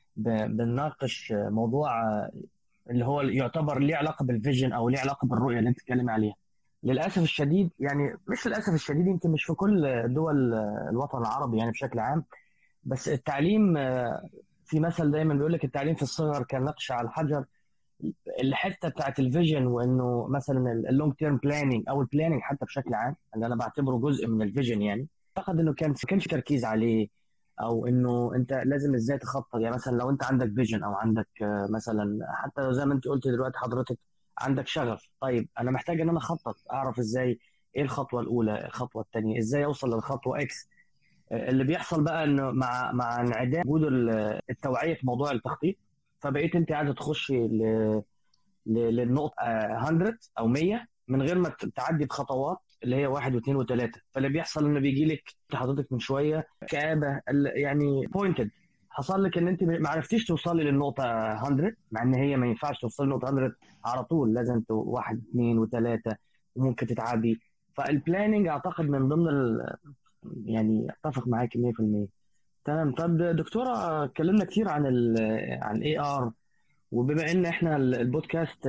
بنناقش موضوع اللي هو يعتبر ليه علاقة بالفيجن أو ليه علاقة بالرؤية اللي أنت تتكلم عليها. للأسف الشديد، يعني مش للأسف الشديد، يمكن مش في كل دول الوطن العربي يعني بشكل عام، بس التعليم في مثل دايما بيقول لك التعليم في الصغر كالنقش على الحجر. الحته بتاعت الفيجن، وانه مثلا اللونج تيرم بلاننج او البلاننج حتى بشكل عام اللي انا بعتبره جزء من الفيجن، يعني اعتقد انه كان كانش تركيز عليه، او انه انت لازم ازاي تخطط. يعني مثلا لو انت عندك فيجن او عندك مثلا حتى زي ما انت قلت دلوقتي حضرتك عندك شغف، طيب انا محتاج ان انا اخطط، اعرف ازاي ايه الخطوه الاولى، الخطوه الثانيه، ازاي اوصل للخطوه اكس. اللي بيحصل بقى انه مع مع انعدام وجود التوعيه في موضوع التخطيط، فبقيت انت عايزه تخشي ل للنقطة مية أو مية من غير ما تعدي بخطوات اللي هي واحد واثنين وثلاثة. فاللي بيحصل إنه بيجي لك حضرتك من شوية كآبة، يعني بوينتد، حصل لك إن أنت ما عرفتيش توصلي للنقطة مية، مع إن هي ما ينفعش توصلي للنقطة مية على طول، لازم واحد اثنين وثلاثة وممكن تتعبي. فالبلاننج أعتقد من ضمن ال... يعني أتفق معاك مية في المية. تمام. طب دكتورة، اتكلمنا كتير عن ال عن الاي ار، وبما ان احنا البودكاست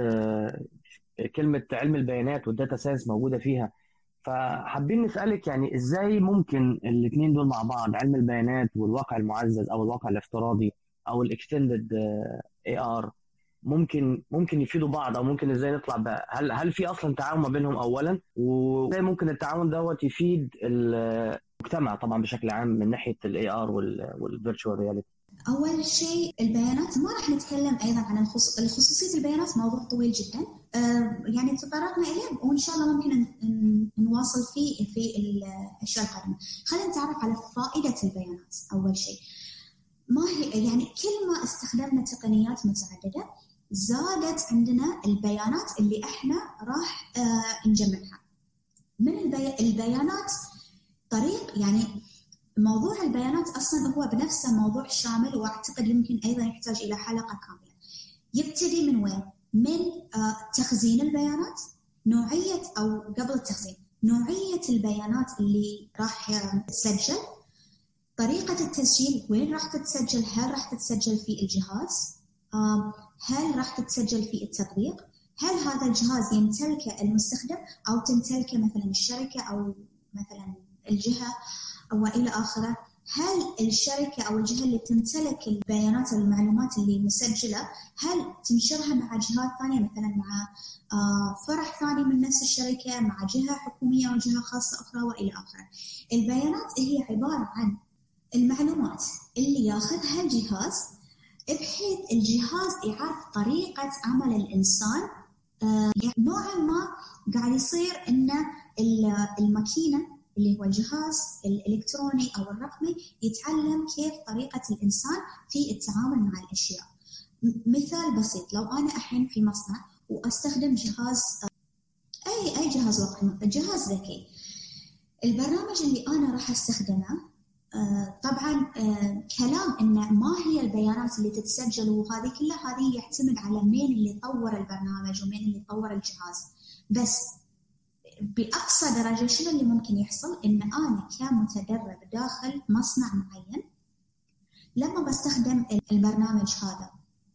كلمة علم البيانات والداتا ساينس موجودة فيها، فحابين نسألك يعني ازاي ممكن الاثنين دول مع بعض، علم البيانات والواقع المعزز او الواقع الافتراضي او الاكستندد اي ار، ممكن ممكن يفيدوا بعض، او ممكن ازاي نطلع بقى، هل هل في اصلا تعاون ما بينهم اولا، وازاي ممكن التعاون دوت يفيد المجتمع طبعا بشكل عام من ناحية الاي ار والفيرتشوال رياليتي؟ أول شيء البيانات، ما راح نتكلم أيضا عن الخصوص... الخصوصية البيانات، موضوع طويل جدا آه يعني تطرقنا إليه، وإن شاء الله ممكن نواصل فيه في الأشياء القادمة. خلينا نتعرف على فائدة البيانات. أول شيء، ما هي يعني كل ما استخدمنا تقنيات متعددة زادت عندنا البيانات اللي إحنا راح آه نجمعها من البي... البيانات طريق يعني موضوع البيانات أصلاً هو بنفسه موضوع شامل، وأعتقد يمكن أيضاً يحتاج إلى حلقة كاملة. يبتدي من وين؟ من آه تخزين البيانات، نوعية أو قبل التخزين نوعية البيانات اللي راح تسجل، طريقة التسجيل، وين راح تتسجل، هل راح تتسجل في الجهاز، آه هل راح تتسجل في التطبيق، هل هذا الجهاز يمتلكه المستخدم أو تمتلكه مثلاً الشركة أو مثلاً الجهة وإلى آخره، هل الشركة أو الجهة اللي تمتلك البيانات والمعلومات اللي مسجلة هل تنشرها مع جهات ثانية، مثلا مع فرع ثاني من نفس الشركة، مع جهة حكومية أو جهة خاصة أخرى وإلى آخره. البيانات هي عبارة عن المعلومات اللي ياخذها الجهاز بحيث الجهاز يعرف طريقة عمل الإنسان يعني نوعا ما قاعد يصير إن الماكينة اللي هو الجهاز الإلكتروني أو الرقمي يتعلم كيف طريقة الإنسان في التعامل مع الأشياء. مثال بسيط، لو أنا الحين في مصنع وأستخدم جهاز أي أي جهاز رقمي، جهاز ذكي، البرنامج اللي أنا راح أستخدمه آه طبعا آه كلام إن ما هي البيانات اللي تتسجل وهذه كلها، هذه يعتمد على مين اللي طور البرنامج ومين اللي طور الجهاز. بس بأقصى درجة شنو اللي ممكن يحصل؟ إن أنا كمتدرب داخل مصنع معين لما بستخدم البرنامج هذا،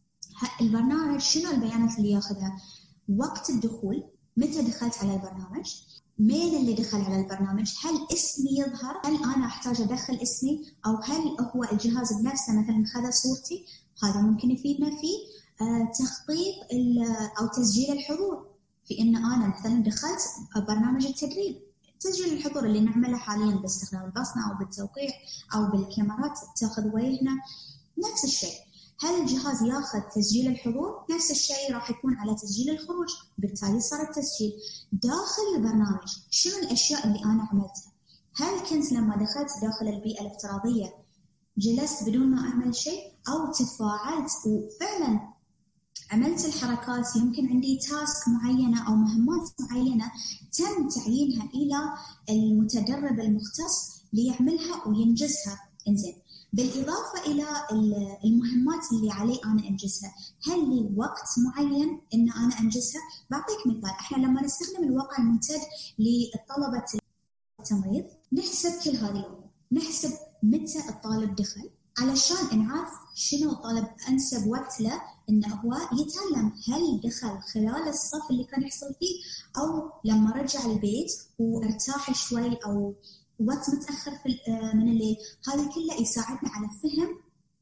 البرنامج شنو البيانات اللي ياخذها؟ وقت الدخول، متى دخلت على البرنامج، مين اللي دخل على البرنامج، هل اسمي يظهر، هل أنا أحتاج أدخل اسمي، أو هل هو الجهاز بنفسه مثلا خذ صورتي. هذا ممكن يفيدنا في آه تخطيط أو تسجيل الحضور، في إن أنا مثلا دخلت برنامج التدريب، تسجيل الحضور اللي نعمله حاليا باستخدام البصمة أو بالتوقيع أو بالكاميرات تأخذ وجهنا، نفس الشيء. هل الجهاز ياخذ تسجيل الحضور؟ نفس الشيء راح يكون على تسجيل الخروج، بالتالي صار التسجيل داخل البرنامج. شنو الأشياء اللي أنا عملتها؟ هل كنت لما دخلت داخل البيئة الافتراضية جلست بدون ما أعمل شيء، أو تفاعلت وفعلا عملت الحركات؟ يمكن عندي تاسك معينة أو مهمات معينة تم تعيينها إلى المتدرب المختص ليعملها وينجزها. إنزين، بالإضافة إلى المهمات اللي علي أنا أنجزها، هل لي وقت معين إن أنا أنجزها؟ بعطيك مثال، إحنا لما نستخدم الواقع الممتد لطلبة التمريض نحسب كل هذه الأمور، نحسب متى الطالب دخل علشان نعرف شنو الطالب أنسب وقت له إنه هو يتعلم. هل دخل خلال الصف اللي كان يحصل فيه، أو لما رجع البيت وارتاح شوي، أو وقت متأخر في من الليل. هذا كله يساعدنا على فهم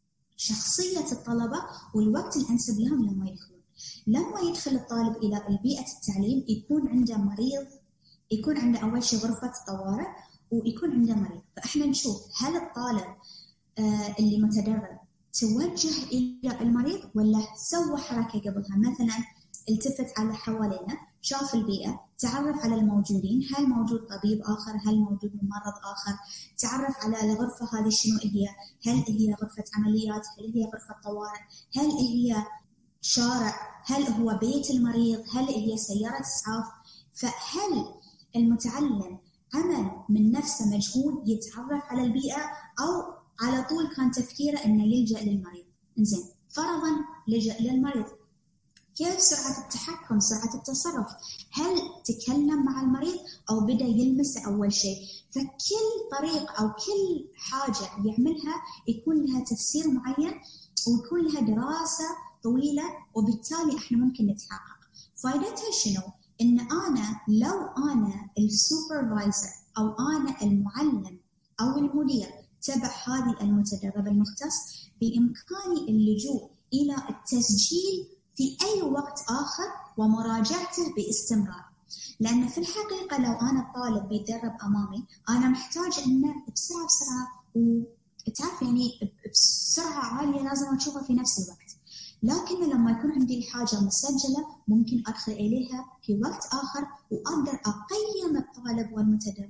شخصية الطلبة والوقت الأنسب لهم لما يدخلون. لما يدخل الطالب إلى البيئة التعليم يكون عنده مريض، يكون عنده أول شيء غرفة طوارئ ويكون عنده مريض، فإحنا نشوف هل الطالب آه اللي متدرب توجه إلى المريض ولا سوى حركة قبلها، مثلا التفت على حوالينا، شاف البيئة، تعرف على الموجودين، هل موجود طبيب آخر، هل موجود ممرض آخر، تعرف على الغرفة هذه شنو هي، هل هي غرفة عمليات، هل هي غرفة طوارئ، هل هي شارع، هل هو بيت المريض، هل هي سيارة إسعاف. فهل المتعلم عمل من نفسه مجهود يتعرف على البيئة، أو على طول كان تفكيره إنه يلجأ للمريض؟ إنزين، فرضاً لجأ للمريض، كيف سرعة التحكم، سرعة التصرف؟ هل تكلم مع المريض أو بدأ يلمسه أول شيء؟ فكل طريق أو كل حاجة يعملها يكون لها تفسير معين ويكون لها دراسة طويلة، وبالتالي إحنا ممكن نتحقق. فائدتها شنو؟ إن أنا لو أنا السوبرفايزر أو أنا المعلم أو المدير تبع هذه المتدرب المختص، بإمكاني اللجوء إلى التسجيل في أي وقت آخر ومراجعته باستمرار. لأن في الحقيقة لو أنا الطالب بيتدرب أمامي، أنا محتاج إنه بسرعة بسرعة وتعرف يعني بسرعة عالية لازم أشوفها في نفس الوقت. لكن لما يكون عندي الحاجة مسجلة ممكن أدخل إليها في وقت آخر وأقدر أقيم الطالب والمتدرب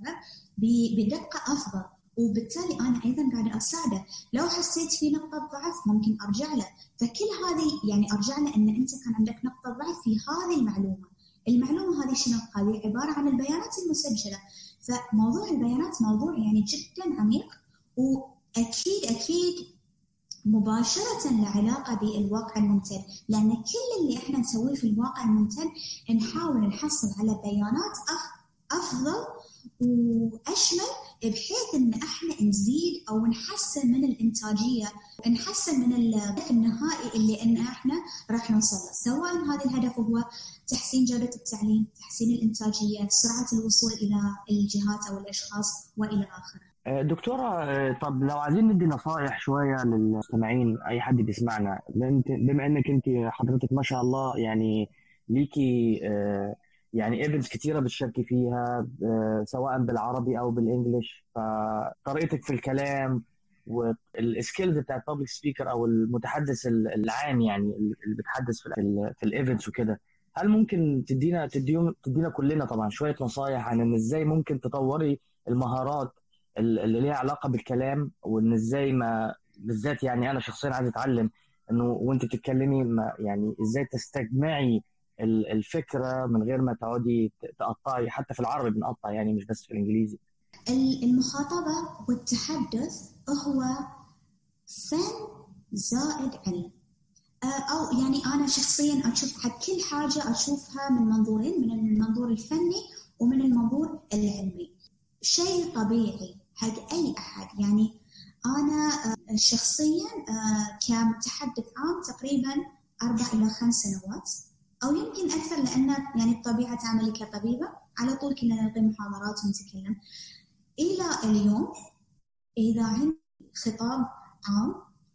بدقة أفضل، وبالتالي أنا أيضاً قاعدة أساعده. لو حسيت في نقطة ضعف ممكن أرجع له، فكل هذه يعني أرجع له إن أنت كان عندك نقطة ضعف في هذه المعلومة. المعلومة هذه شنو؟ هذه عبارة عن البيانات المسجلة. فموضوع البيانات موضوع يعني جداً عميق، وأكيد أكيد مباشرة له علاقة بالواقع الممتد، لأن كل اللي إحنا نسويه في الواقع الممتد نحاول نحصل على بيانات أفضل وأشمل، بحيث إن إحنا نزيد أو نحسن من الإنتاجية، نحسن من الهدف النهائي اللي إن إحنا راح نوصل له، سواء هذا الهدف هو تحسين جودة التعليم، تحسين الإنتاجية، سرعة الوصول إلى الجهات أو الأشخاص وإلى آخره. دكتورة، طب لو عايزين ندي نصائح شوية للمستمعين، أي حد بيسمعنا، بما إنك أنت حضرتك ما شاء الله يعني ليكي يعني ايفنتس كتيرة بتشاركي فيها سواء بالعربي أو بالإنجليش، فطريقتك في الكلام والسكيلز بتاعت بابليك سبيكر أو المتحدث العام يعني اللي بتحدث في في الايفنتس وكده، هل ممكن تدينا تديهم تدينا كلنا طبعا شوية نصايح عن إن إزاي ممكن تطوري المهارات ال- اللي ليها علاقة بالكلام، وإن إزاي ما بالذات يعني أنا شخصيا عايز أتعلم إنه وأنت بتتكلمي ما يعني إزاي تستجمعي ال- الفكرة من غير ما تقعدي ت- تقطعي. حتى في العربي بنقطع يعني، مش بس في الإنجليزي. المخاطبة والتحدث هو فن زائد علم. أو يعني أنا شخصياً أشوف حق كل حاجة أشوفها من منظورين، من المنظور الفني ومن المنظور العلمي. شيء طبيعي حق أي أحد. يعني أنا شخصياً كمتحدث عام تقريباً أربع إلى خمس سنوات أو يمكن أكثر، لأن يعني بطبيعة عملي كطبيبة على طول كنا نلقي محاضرات ونتكلم. إلى اليوم إذا عندي خطاب عام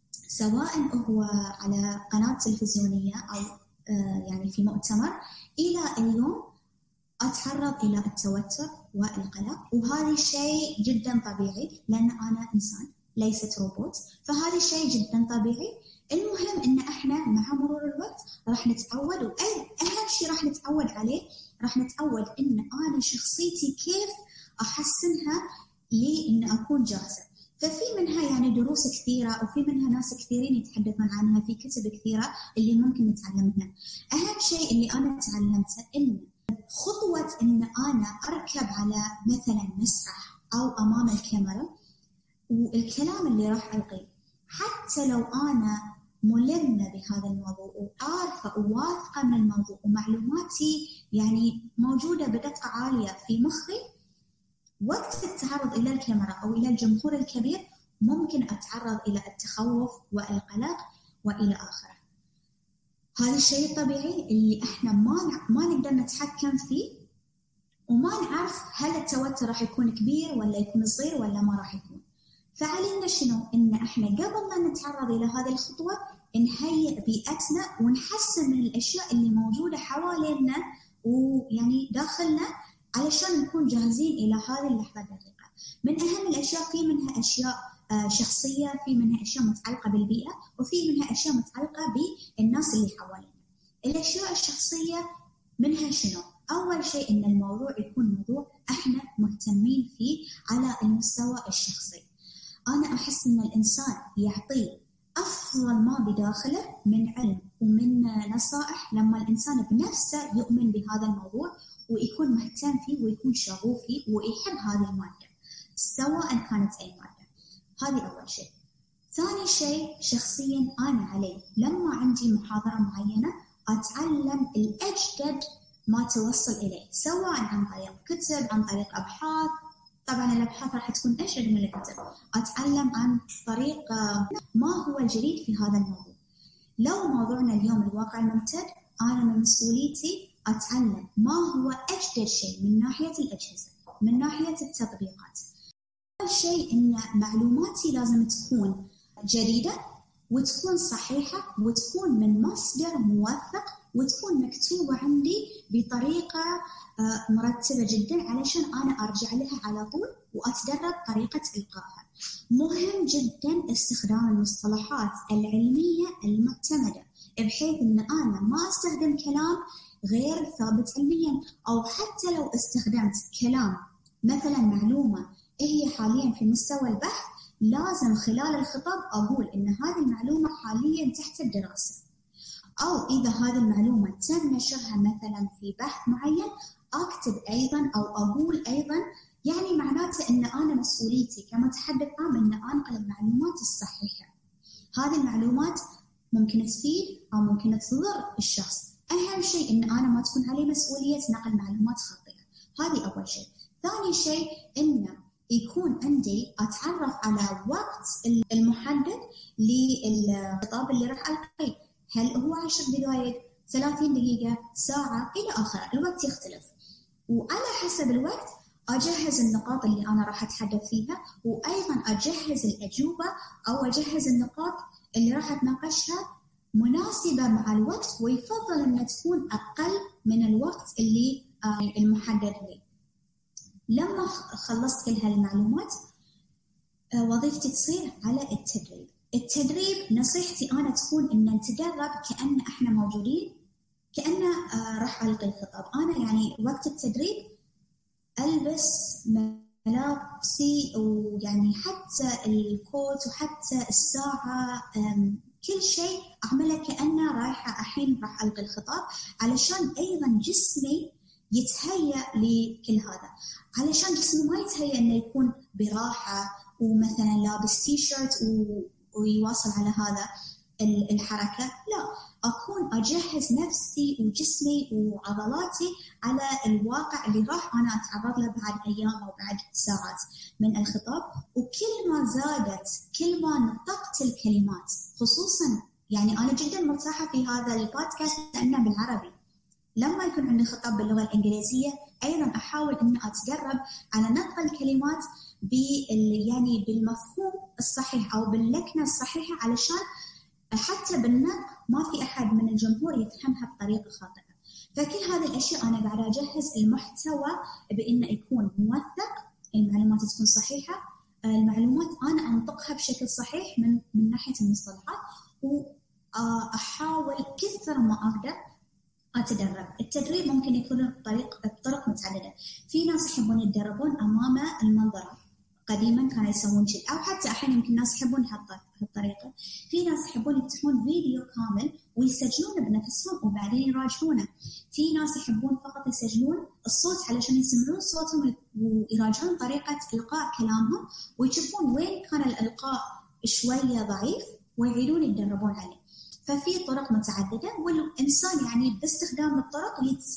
سواء هو على قناة تلفزيونية أو يعني في مؤتمر، إلى اليوم أتعرض إلى التوتر والقلق، وهذا شيء جدا طبيعي لأن أنا إنسان ليست روبوت، فهذا شيء جدا طبيعي. المهم إن إحنا مع مرور الوقت راح نتعود، وأهم شيء راح نتعود عليه راح نتعود إن أنا شخصيتي كيف أحسنها لإن أكون جاهزة. ففي منها يعني دروس كثيرة وفي منها ناس كثيرين يتحدثون عنها في كتب كثيرة اللي ممكن نتعلمها. أهم شيء اللي أنا تعلمته إن خطوة إن أنا أركب على مثلا مسرح أو أمام الكاميرا والكلام اللي راح ألقيه، حتى لو أنا ملمة بهذا الموضوع وعارفة وواثقة من الموضوع ومعلوماتي يعني موجودة بدقة عالية في مخي، وقت التعرض إلى الكاميرا أو إلى الجمهور الكبير ممكن أتعرض إلى التخوف والقلق وإلى آخره. هذا الشيء الطبيعي اللي إحنا ما ما نقدر نتحكم فيه، وما نعرف هل التوتر راح يكون كبير ولا يكون صغير ولا ما راح يكون. فعلينا شنو؟ إن إحنا قبل ما نتعرض إلى هذه الخطوة نهيئ بيئتنا ونحسن من الأشياء اللي موجودة حوالينا ويعني داخلنا علشان نكون جاهزين إلى هذه اللحظة الدقيقة. من أهم الأشياء في منها أشياء شخصية، في منها أشياء متعلقة بالبيئة، وفي منها أشياء متعلقة بالناس اللي حوالينا. الأشياء الشخصية منها شنو؟ أول شيء إن الموضوع يكون موضوع إحنا مهتمين فيه على المستوى الشخصي. أنا أحس إن الإنسان يعطي أفضل ما بداخله من علم ومن نصائح لما الإنسان بنفسه يؤمن بهذا الموضوع ويكون مهتم فيه ويكون شغوف فيه ويحب هذه المادة سواء كانت أي مادة. هذه أول شيء. ثاني شيء شخصياً أنا عليه لما عندي محاضرة معينة أتعلم الأجدد ما توصل إليه، سواء عن طريق كتب، عن طريق أبحاث. طبعاً الأبحاث راح تكون أجدد من الكتب. أتعلم عن طريق ما هو الجديد في هذا الموضوع. لو موضوعنا اليوم الواقع الممتد، أنا من مسؤوليتي أتعلم ما هو أجدد شيء من ناحية الأجهزة، من ناحية التطبيقات. أول شيء إن معلوماتي لازم تكون جديدة وتكون صحيحة وتكون من مصدر موثق وتكون مكتوبة عندي بطريقة مرتبة جدا علشان أنا أرجع لها على طول وأتدرب طريقة إلقائها. مهم جدا استخدام المصطلحات العلمية المعتمدة بحيث إن أنا ما أستخدم كلام غير ثابت علميا، أو حتى لو استخدمت كلام مثلا معلومة هي حاليا في مستوى البحث، لازم خلال الخطاب أقول إن هذه المعلومة حاليا تحت الدراسة. أو إذا هذه المعلومة تم نشرها مثلا في بحث معين أكتب أيضا أو أقول أيضا، يعني معناته إن أنا مسؤوليتي كمتحدث عام إن أنقل المعلومات الصحيحة. هذه المعلومات ممكن تفيد أو ممكن تضر الشخص. أهم شيء إن أنا ما تكون علي مسؤولية نقل معلومات خاطئة. هذه أول شيء. ثاني شيء إن يكون عندي أتعرف على وقت المحدد للخطاب اللي راح ألقيه، هل هو عشر دقائق، ثلاثين دقيقة، ساعة إلى آخره. الوقت يختلف، وعلى حسب الوقت أجهز النقاط اللي أنا راح أتحدث فيها، وأيضا أجهز الأجوبة أو أجهز النقاط اللي راح أتناقشها مناسبة مع الوقت، ويفضل أن تكون أقل من الوقت اللي المحدد لي. لما خلصت كل هالمعلومات وظيفتي تصير على التدريب. التدريب نصيحتي أنا تكون إن نتدرب كأن إحنا موجودين كأنه آه راح ألقي الخطاب. أنا يعني وقت التدريب ألبس ملابسي ويعني حتى الكوت وحتى الساعة، كل شيء أعمله كأنه رايحة الحين راح ألقي الخطاب، علشان أيضا جسمي يتهيأ لكل هذا، علشان جسمي ما يتهيأ إنه يكون براحة ومثلا لابس تي شيرت ويواصل على هذا الحركة. لا، أكون أجهز نفسي وجسمي وعضلاتي على الواقع اللي راح أنا أتعرض له بعد أيام أو بعد ساعات من الخطاب. وكل ما زادت، كل ما نطقت الكلمات، خصوصا يعني أنا جدا مرتاحة في هذا البودكاست لأنه بالعربي. لما يكون عندي خطاب باللغة الإنجليزية أيضا أحاول أن أتدرب على نطق الكلمات بال يعني بالمفهوم الصحيح أو باللكنة الصحيحة، علشان حتى بالنطق ما في أحد من الجمهور يفهمها بطريقة خاطئة. فكل هذه الأشياء أنا قاعدة أجهز المحتوى بأنه يكون موثق، المعلومات تكون صحيحة، المعلومات أنا أنطقها بشكل صحيح من من ناحية المصطلحات، وأحاول كثر ما أقدر أتدرب. التدريب ممكن يكون بطريق بطرق متعددة. في ناس يحبون يتدربون أمام المنظرة، قديما كانوا يسوون شيء، أو حتى أحيانا يمكن ناس يحبون هالطريقة. في ناس يحبون يفتحون فيديو كامل ويسجلونه بنفسهم وبعدين يراجعونه. في ناس يحبون فقط يسجلون الصوت علشان يسمعون صوتهم ويراجعون طريقة إلقاء كلامهم ويشوفون وين كان الإلقاء شوية ضعيف ويعيدون يتدربون عليه. ففي طرق متعددة، والإنسان يعني باستخدام الطرق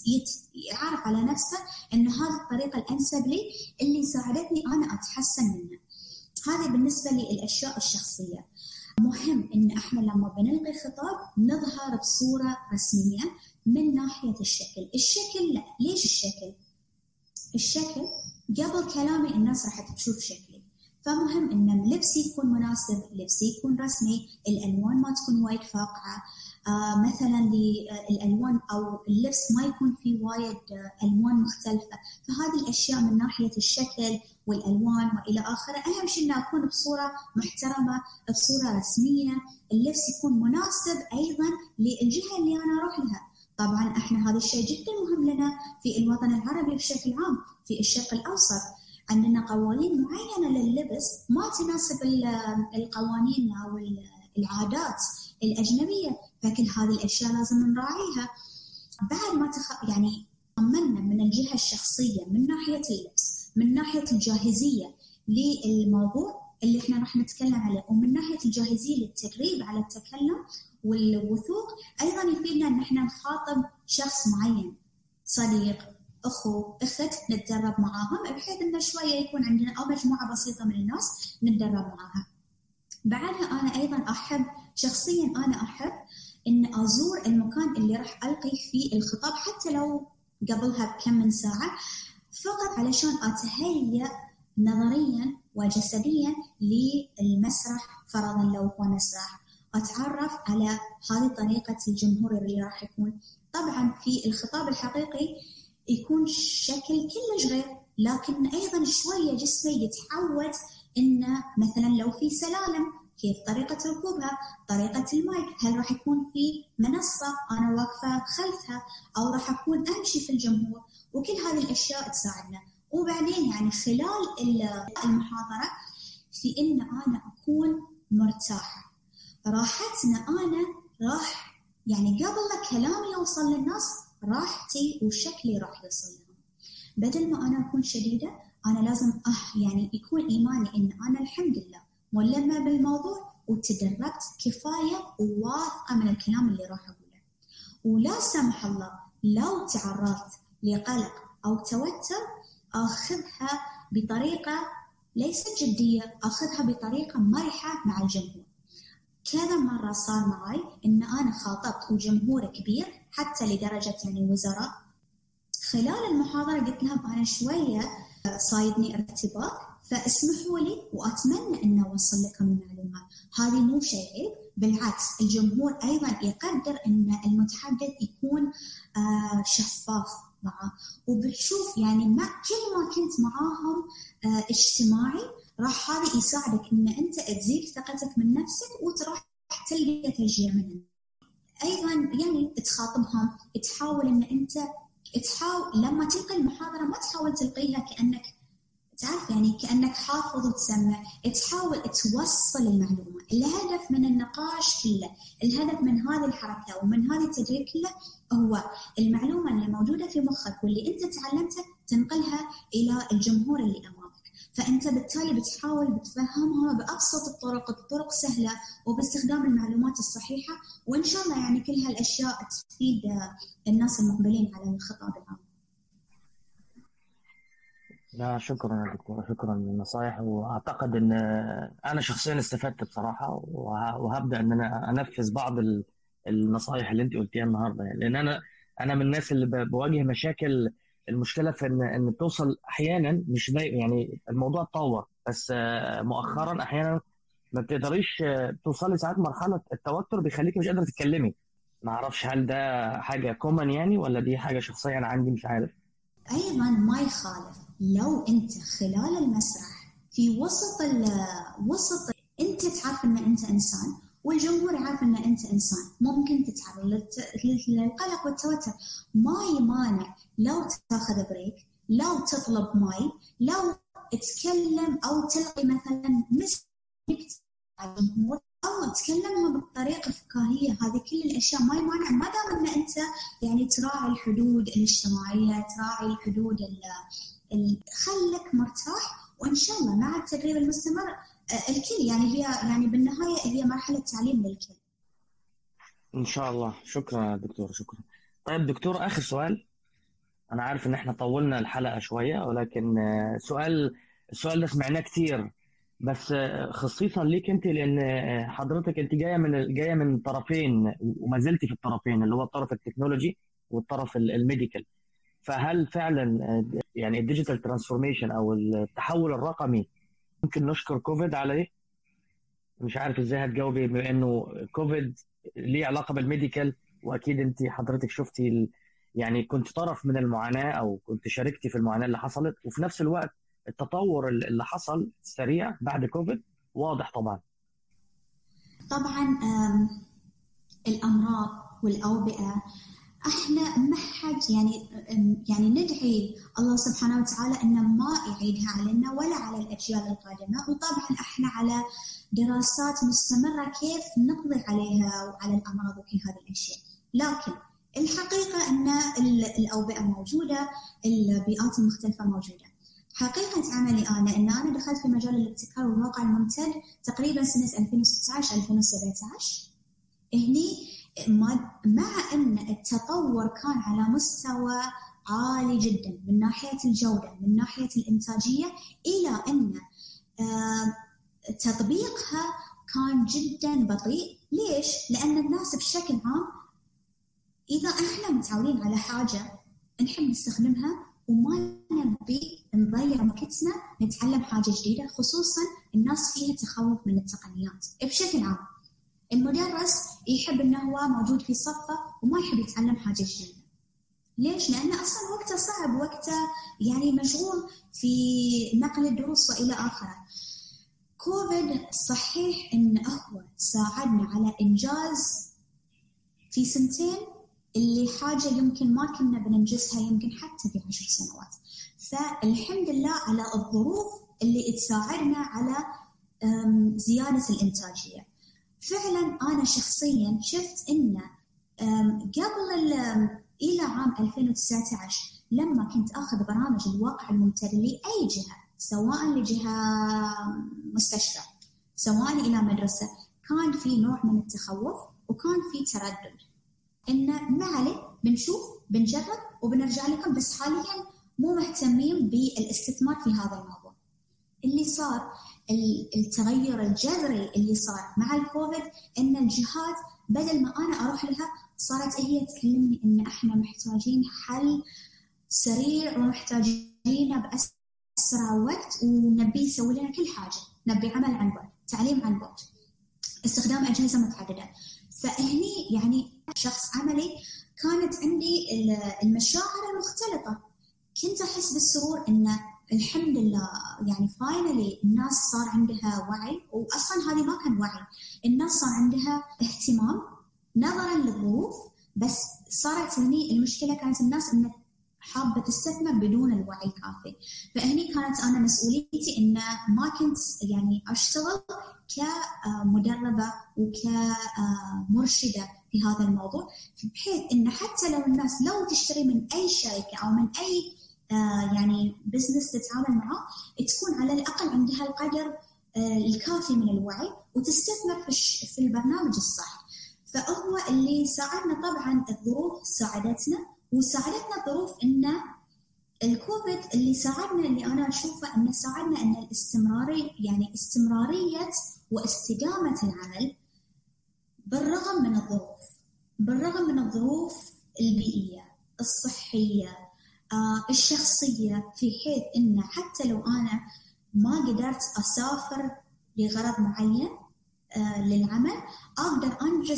يعرف على نفسه إنه هذه الطريقة الأنسب لي اللي ساعدتني أنا أتحسن منها. هذا بالنسبة للأشياء الشخصية. مهم إن إحنا لما بنلقي خطاب نظهر بصورة رسمية من ناحية الشكل. الشكل لا، ليش الشكل؟ الشكل قبل كلامي الناس راح تشوف شكلي، فمهم إن لبسي يكون مناسب، لبسي يكون رسمي، الألوان ما تكون وايد فاقعة، آه مثلا للألوان أو اللبس ما يكون فيه وايد ألوان مختلفة. فهذه الأشياء من ناحية الشكل والألوان وإلى آخره. أهم شيء إن أكون بصورة محترمة، بصورة رسمية، اللبس يكون مناسب أيضا للجهة اللي أنا أروح لها. طبعا إحنا هذا الشيء جدا مهم لنا في الوطن العربي بشكل عام. في الشرق الأوسط عندنا قوانين معينة لللبس ما تناسب القوانين أو العادات الأجنبية، فكل هذه الأشياء لازم نراعيها. بعد ما تخ... يعني طمنا من الجهة الشخصية، من ناحية اللبس، من ناحية الجاهزية للموضوع اللي احنا راح نتكلم عليه، ومن ناحية الجاهزية للتدريب على التكلم والوثوق. أيضا يفيدنا أن احنا نخاطب شخص معين، صديق، أخو، أخت، نتدرب معاهم بحيث أنه شوية يكون عندنا أو مجموعة بسيطة من الناس نتدرب معاها. بعدها أنا أيضا أحب شخصيا أنا أحب أن أزور المكان اللي راح ألقي فيه الخطاب، حتى لو قبلها بكم من ساعة، فقط علشان أتهيأ نظريا وجسديا للمسرح. فرضا لو هو مسرح، أتعرف على هذه طريقة الجمهور اللي راح يكون. طبعا في الخطاب الحقيقي يكون شكل كلش غير، لكن أيضا شوية جسمي يتعود إنه مثلا لو في سلالم كيف طريقة ركوبها، طريقة المايك، هل راح يكون في منصة أنا واقفة خلفها أو راح أكون أمشي في الجمهور، وكل هذه الأشياء تساعدنا. وبعدين يعني خلال المحاضرة في إن أنا أكون مرتاحة، راحتنا أنا راح يعني قبل لا كلامي يوصل للناس راحتي وشكلي راح يوصل لهم. بدل ما أنا أكون شديدة، أنا لازم أه يعني يكون إيماني إن أنا الحمد لله ملمة بالموضوع وتدربت كفاية وواثقة من الكلام اللي راح أقوله. ولا سمح الله لو تعرضت لقلق أو توتر أخذها بطريقة ليست جدية، أخذها بطريقة مرحة مع الجمهور. كذا مرة صار معي إن أنا خاطبت وجمهور كبير حتى لدرجة يعني وزراء. خلال المحاضرة قلت لهم أنا شوية صايدني ارتباك، فاسمحوا لي وأتمنى أن أوصل لكم المعلومات. هذه مو شيء عيب، بالعكس الجمهور أيضا يقدر أن المتحدث يكون شفاف معه. وبتشوف يعني مع كل ما كنت معاهم اجتماعي راح هذا يساعدك أن أنت تزيد ثقتك من نفسك وتروح تلقى تشجيع منهم. أيضا يعني تخاطبهم، تحاول أن أنت تحاول لما تلقي المحاضرة ما تحاول تلقيها كأنك تعرف يعني كأنك حافظ وتسمع، تحاول توصل المعلومة. الهدف من النقاش كله، الهدف من هذه الحركة ومن هذه التدريب كله هو المعلومة اللي موجودة في مخك واللي أنت تعلمتها تنقلها إلى الجمهور اللي أمامك. فأنت بالتالي بتحاول بتفهمها بأبسط الطرق، الطرق سهلة وباستخدام المعلومات الصحيحة، وإن شاء الله يعني كل هالأشياء تفيد الناس المقبلين على الخطاب العام. لا شكرا يا دكتور، شكرا للنصائح، واعتقد ان انا شخصيا استفدت بصراحه، وهبدا ان انا انفذ بعض النصائح اللي انت قلتيها النهارده، يعني لان انا انا من الناس اللي بواجه مشاكل. المشكله في ان ان توصل احيانا مش يعني الموضوع اتطور، بس مؤخرا احيانا ما بتقدريش توصلي ساعات مرحله التوتر بيخليكي مش قادره تتكلمي. ما اعرفش هل ده حاجه كومن يعني ولا دي حاجه شخصيه انا عندي مش عارف. ايضا ما يخالف لو انت خلال المسرح في وسط وسط انت تعرف ان انت انسان والجمهور يعرف ان انت انسان، ممكن تتعرض للقلق والتوتر. ما يمانع لو تاخذ بريك، لو تطلب ماي، لو تتكلم او تلقي مثلا مسك على الجمهور او تكلمها بطريقه فكاهيه. هذه كل الاشياء ما يمانع، ما دام ان انت يعني تراعي الحدود الاجتماعيه، تراعي الحدود ال خلك مرتاح. وإن شاء الله مع التدريب المستمر الكل يعني هي يعني بالنهاية هي مرحلة تعليم للكل إن شاء الله. شكرا دكتور، شكرا. طيب دكتور، آخر سؤال. أنا عارف إن إحنا طولنا الحلقة شوية، ولكن سؤال السؤال ده سمعناه كتير، بس خصيصا ليك أنت، لأن حضرتك أنت جاية من جاية من طرفين وما زلتي في الطرفين، اللي هو الطرف التكنولوجي والطرف الميديكال. فهل فعلا يعني الديجيتال ترانسفورميشن او التحول الرقمي ممكن نشكر كوفيد عليه؟ مش عارف ازاي هتجاوبي بما انه كوفيد ليه علاقه بالميديكال، واكيد انت حضرتك شفتي يعني كنت طرف من المعاناه او كنت شاركتي في المعاناه اللي حصلت، وفي نفس الوقت التطور اللي حصل سريع بعد كوفيد واضح طبعا. طبعا الامراض والاوبئه احنا ما حد يعني يعني ندعي الله سبحانه وتعالى انه ما يعيدها علينا ولا على الاجيال القادمه، وطبعا احنا على دراسات مستمره كيف نقضي عليها وعلى الامراض وكل هذه الاشياء. لكن الحقيقه ان الاوبئه موجوده، البيئات المختلفه موجوده. حقيقه عملي انا ان انا دخلت في مجال الابتكار والواقع الممتد تقريبا سنه ألفين وستة عشر ألفين وسبعة عشر. هني مع أن التطور كان على مستوى عالي جدا من ناحية الجودة، من ناحية الإنتاجية، إلى أن تطبيقها كان جدا بطيء. ليش؟ لأن الناس بشكل عام إذا إحنا متعودين على حاجة نحب نستخدمها وما نبي نضيع وقتنا نتعلم حاجة جديدة، خصوصا الناس فيها تخوف من التقنيات بشكل عام. المدرس يحب أنه هو موجود في صفه وما يحب يتعلم حاجة جديدة. ليش؟ لأنه أصلا وقته صعب، وقته يعني مشغول في نقل الدروس وإلى آخره. كوفيد صحيح أنه هو ساعدنا على إنجاز في سنتين اللي حاجة يمكن ما كنا بننجزها يمكن حتى في عشر سنوات. فالحمد لله على الظروف اللي تساعدنا على زيادة الإنتاجية. فعلا أنا شخصيا شفت إن قبل إلى عام ألفين وتسعة عشر لما كنت أخذ برامج الواقع الممتد لأي جهة، سواء لجهة مستشفى سواء إلى مدرسة، كان في نوع من التخوف وكان في تردد إن ما عليه بنشوف بنجرب وبنرجع لكم، بس حاليا مو مهتمين بالاستثمار في هذا الموضوع. اللي صار التغير الجذري اللي صار مع الكوفيد إن الجهات بدل ما أنا أروح لها صارت هي تكلمني إن إحنا محتاجين حل سريع ومحتاجين بأسرع وقت، ونبي يسوي لنا كل حاجة، نبي عمل عن بعد، تعليم عن بعد، استخدام أجهزة متعددة. فهني يعني شخص عملي كانت عندي المشاعر المختلطة. كنت أحس بالسرور إن الحمد لله يعني فاينلي الناس صار عندها وعي، وأصلا هذه ما كان وعي، الناس صار عندها اهتمام نظرا للظروف. بس صارت هني المشكلة، كانت الناس إن حابة تستثمر بدون الوعي الكافي. فهني كانت أنا مسؤوليتي إن ما كنت يعني أشتغل كمدربة وكمرشدة في هذا الموضوع، بحيث إن حتى لو الناس لو تشتري من أي شركة أو من أي يعني بزنس تتعامل معه، تكون على الأقل عندها القدر الكافي من الوعي وتستثمر في في البرنامج الصح. فهو اللي ساعدنا، طبعا الظروف ساعدتنا، وساعدتنا الظروف إن الكوفيد اللي ساعدنا، اللي أنا أشوفه إنه ساعدنا إن الاستمرارية، يعني استمرارية واستدامة العمل بالرغم من الظروف، بالرغم من الظروف البيئية الصحية آه، الشخصية، في حيث إن حتى لو أنا ما قدرت أسافر لغرض معين آه، للعمل، أقدر أنجز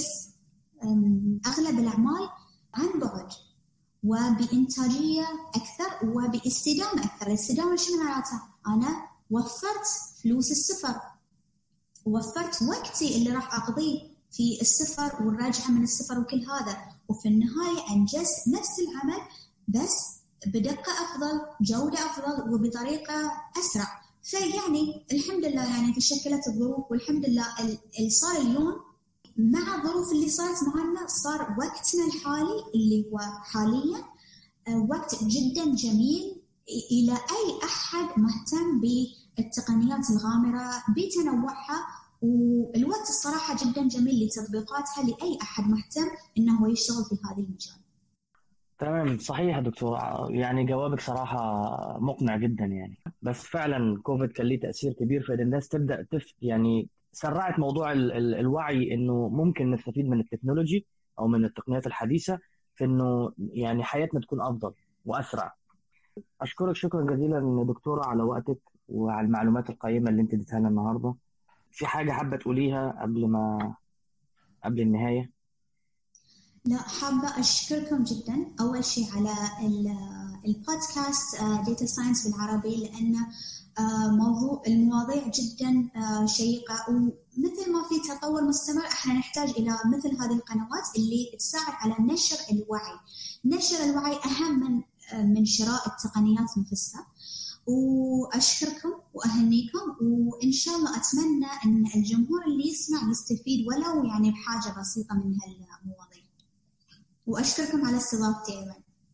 أغلب الأعمال عن بعد وبإنتاجية أكثر وباستدامة أكثر. الاستدامة شنو معناتها؟ أنا وفرت فلوس السفر، ووفرت وقتي اللي راح أقضيه في السفر والراجعة من السفر وكل هذا، وفي النهاية أنجزت نفس العمل بس بدقة أفضل، جودة أفضل، وبطريقة أسرع. فيعني الحمد لله يعني تشكلت الظروف، والحمد لله اللي صار اليوم مع الظروف اللي صارت معنا، صار وقتنا الحالي اللي هو حاليا وقت جدا جميل إلى أي أحد مهتم بالتقنيات الغامرة بتنوعها، والوقت الصراحة جدا جميل لتطبيقاتها لأي أحد مهتم إنه يشتغل في هذا المجال. تمام، صحيح دكتور، يعني جوابك صراحة مقنع جدا يعني. بس فعلا كوفيد كان ليه تأثير كبير في الناس تبدأ تف يعني سرعت موضوع ال ال الوعي إنه ممكن نستفيد من التكنولوجي أو من التقنيات الحديثة في إنه يعني حياتنا تكون أفضل وأسرع. أشكرك شكرا جزيلا دكتورة على وقتك وعلى المعلومات القيمة اللي أنت اديتها لنا النهاردة. في حاجة حابة تقوليها قبل ما قبل النهاية؟ لا، حابة أشكركم جدا أول شيء على البودكاست داتا ساينس بالعربي، لأن موضوع المواضيع جدا شيقة، ومثل ما في تطور مستمر احنا نحتاج إلى مثل هذه القنوات اللي تساعد على نشر الوعي. نشر الوعي أهم من من شراء التقنيات نفسها. وأشكركم وأهنيكم، وإن شاء الله أتمنى أن الجمهور اللي يسمع يستفيد ولو يعني بحاجة بسيطة من هالمواضيع. وأشكركم على استضافتي أيضا.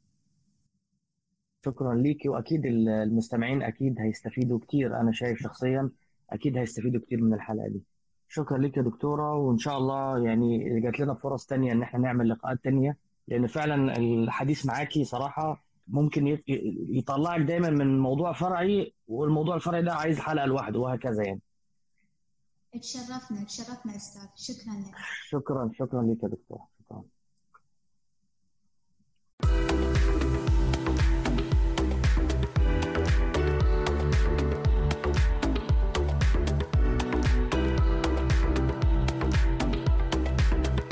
شكرا ليكي، وأكيد المستمعين أكيد هيستفيدوا كتير، أنا شايف شخصيا أكيد هيستفيدوا كتير من الحلقة دي. شكرا ليك يا دكتورة، وإن شاء الله يعني جات لنا فرص تانية إن احنا نعمل لقاءات تانية، لأن فعلا الحديث معاكي صراحة ممكن يطلعك دايما من موضوع فرعي، والموضوع الفرعي ده عايز حلقة لوحده وهكذا يعني. اتشرفنا اتشرفنا أستاذ، شكرا لك. شكرا شكرا ليك يا دكتورة، شكرا.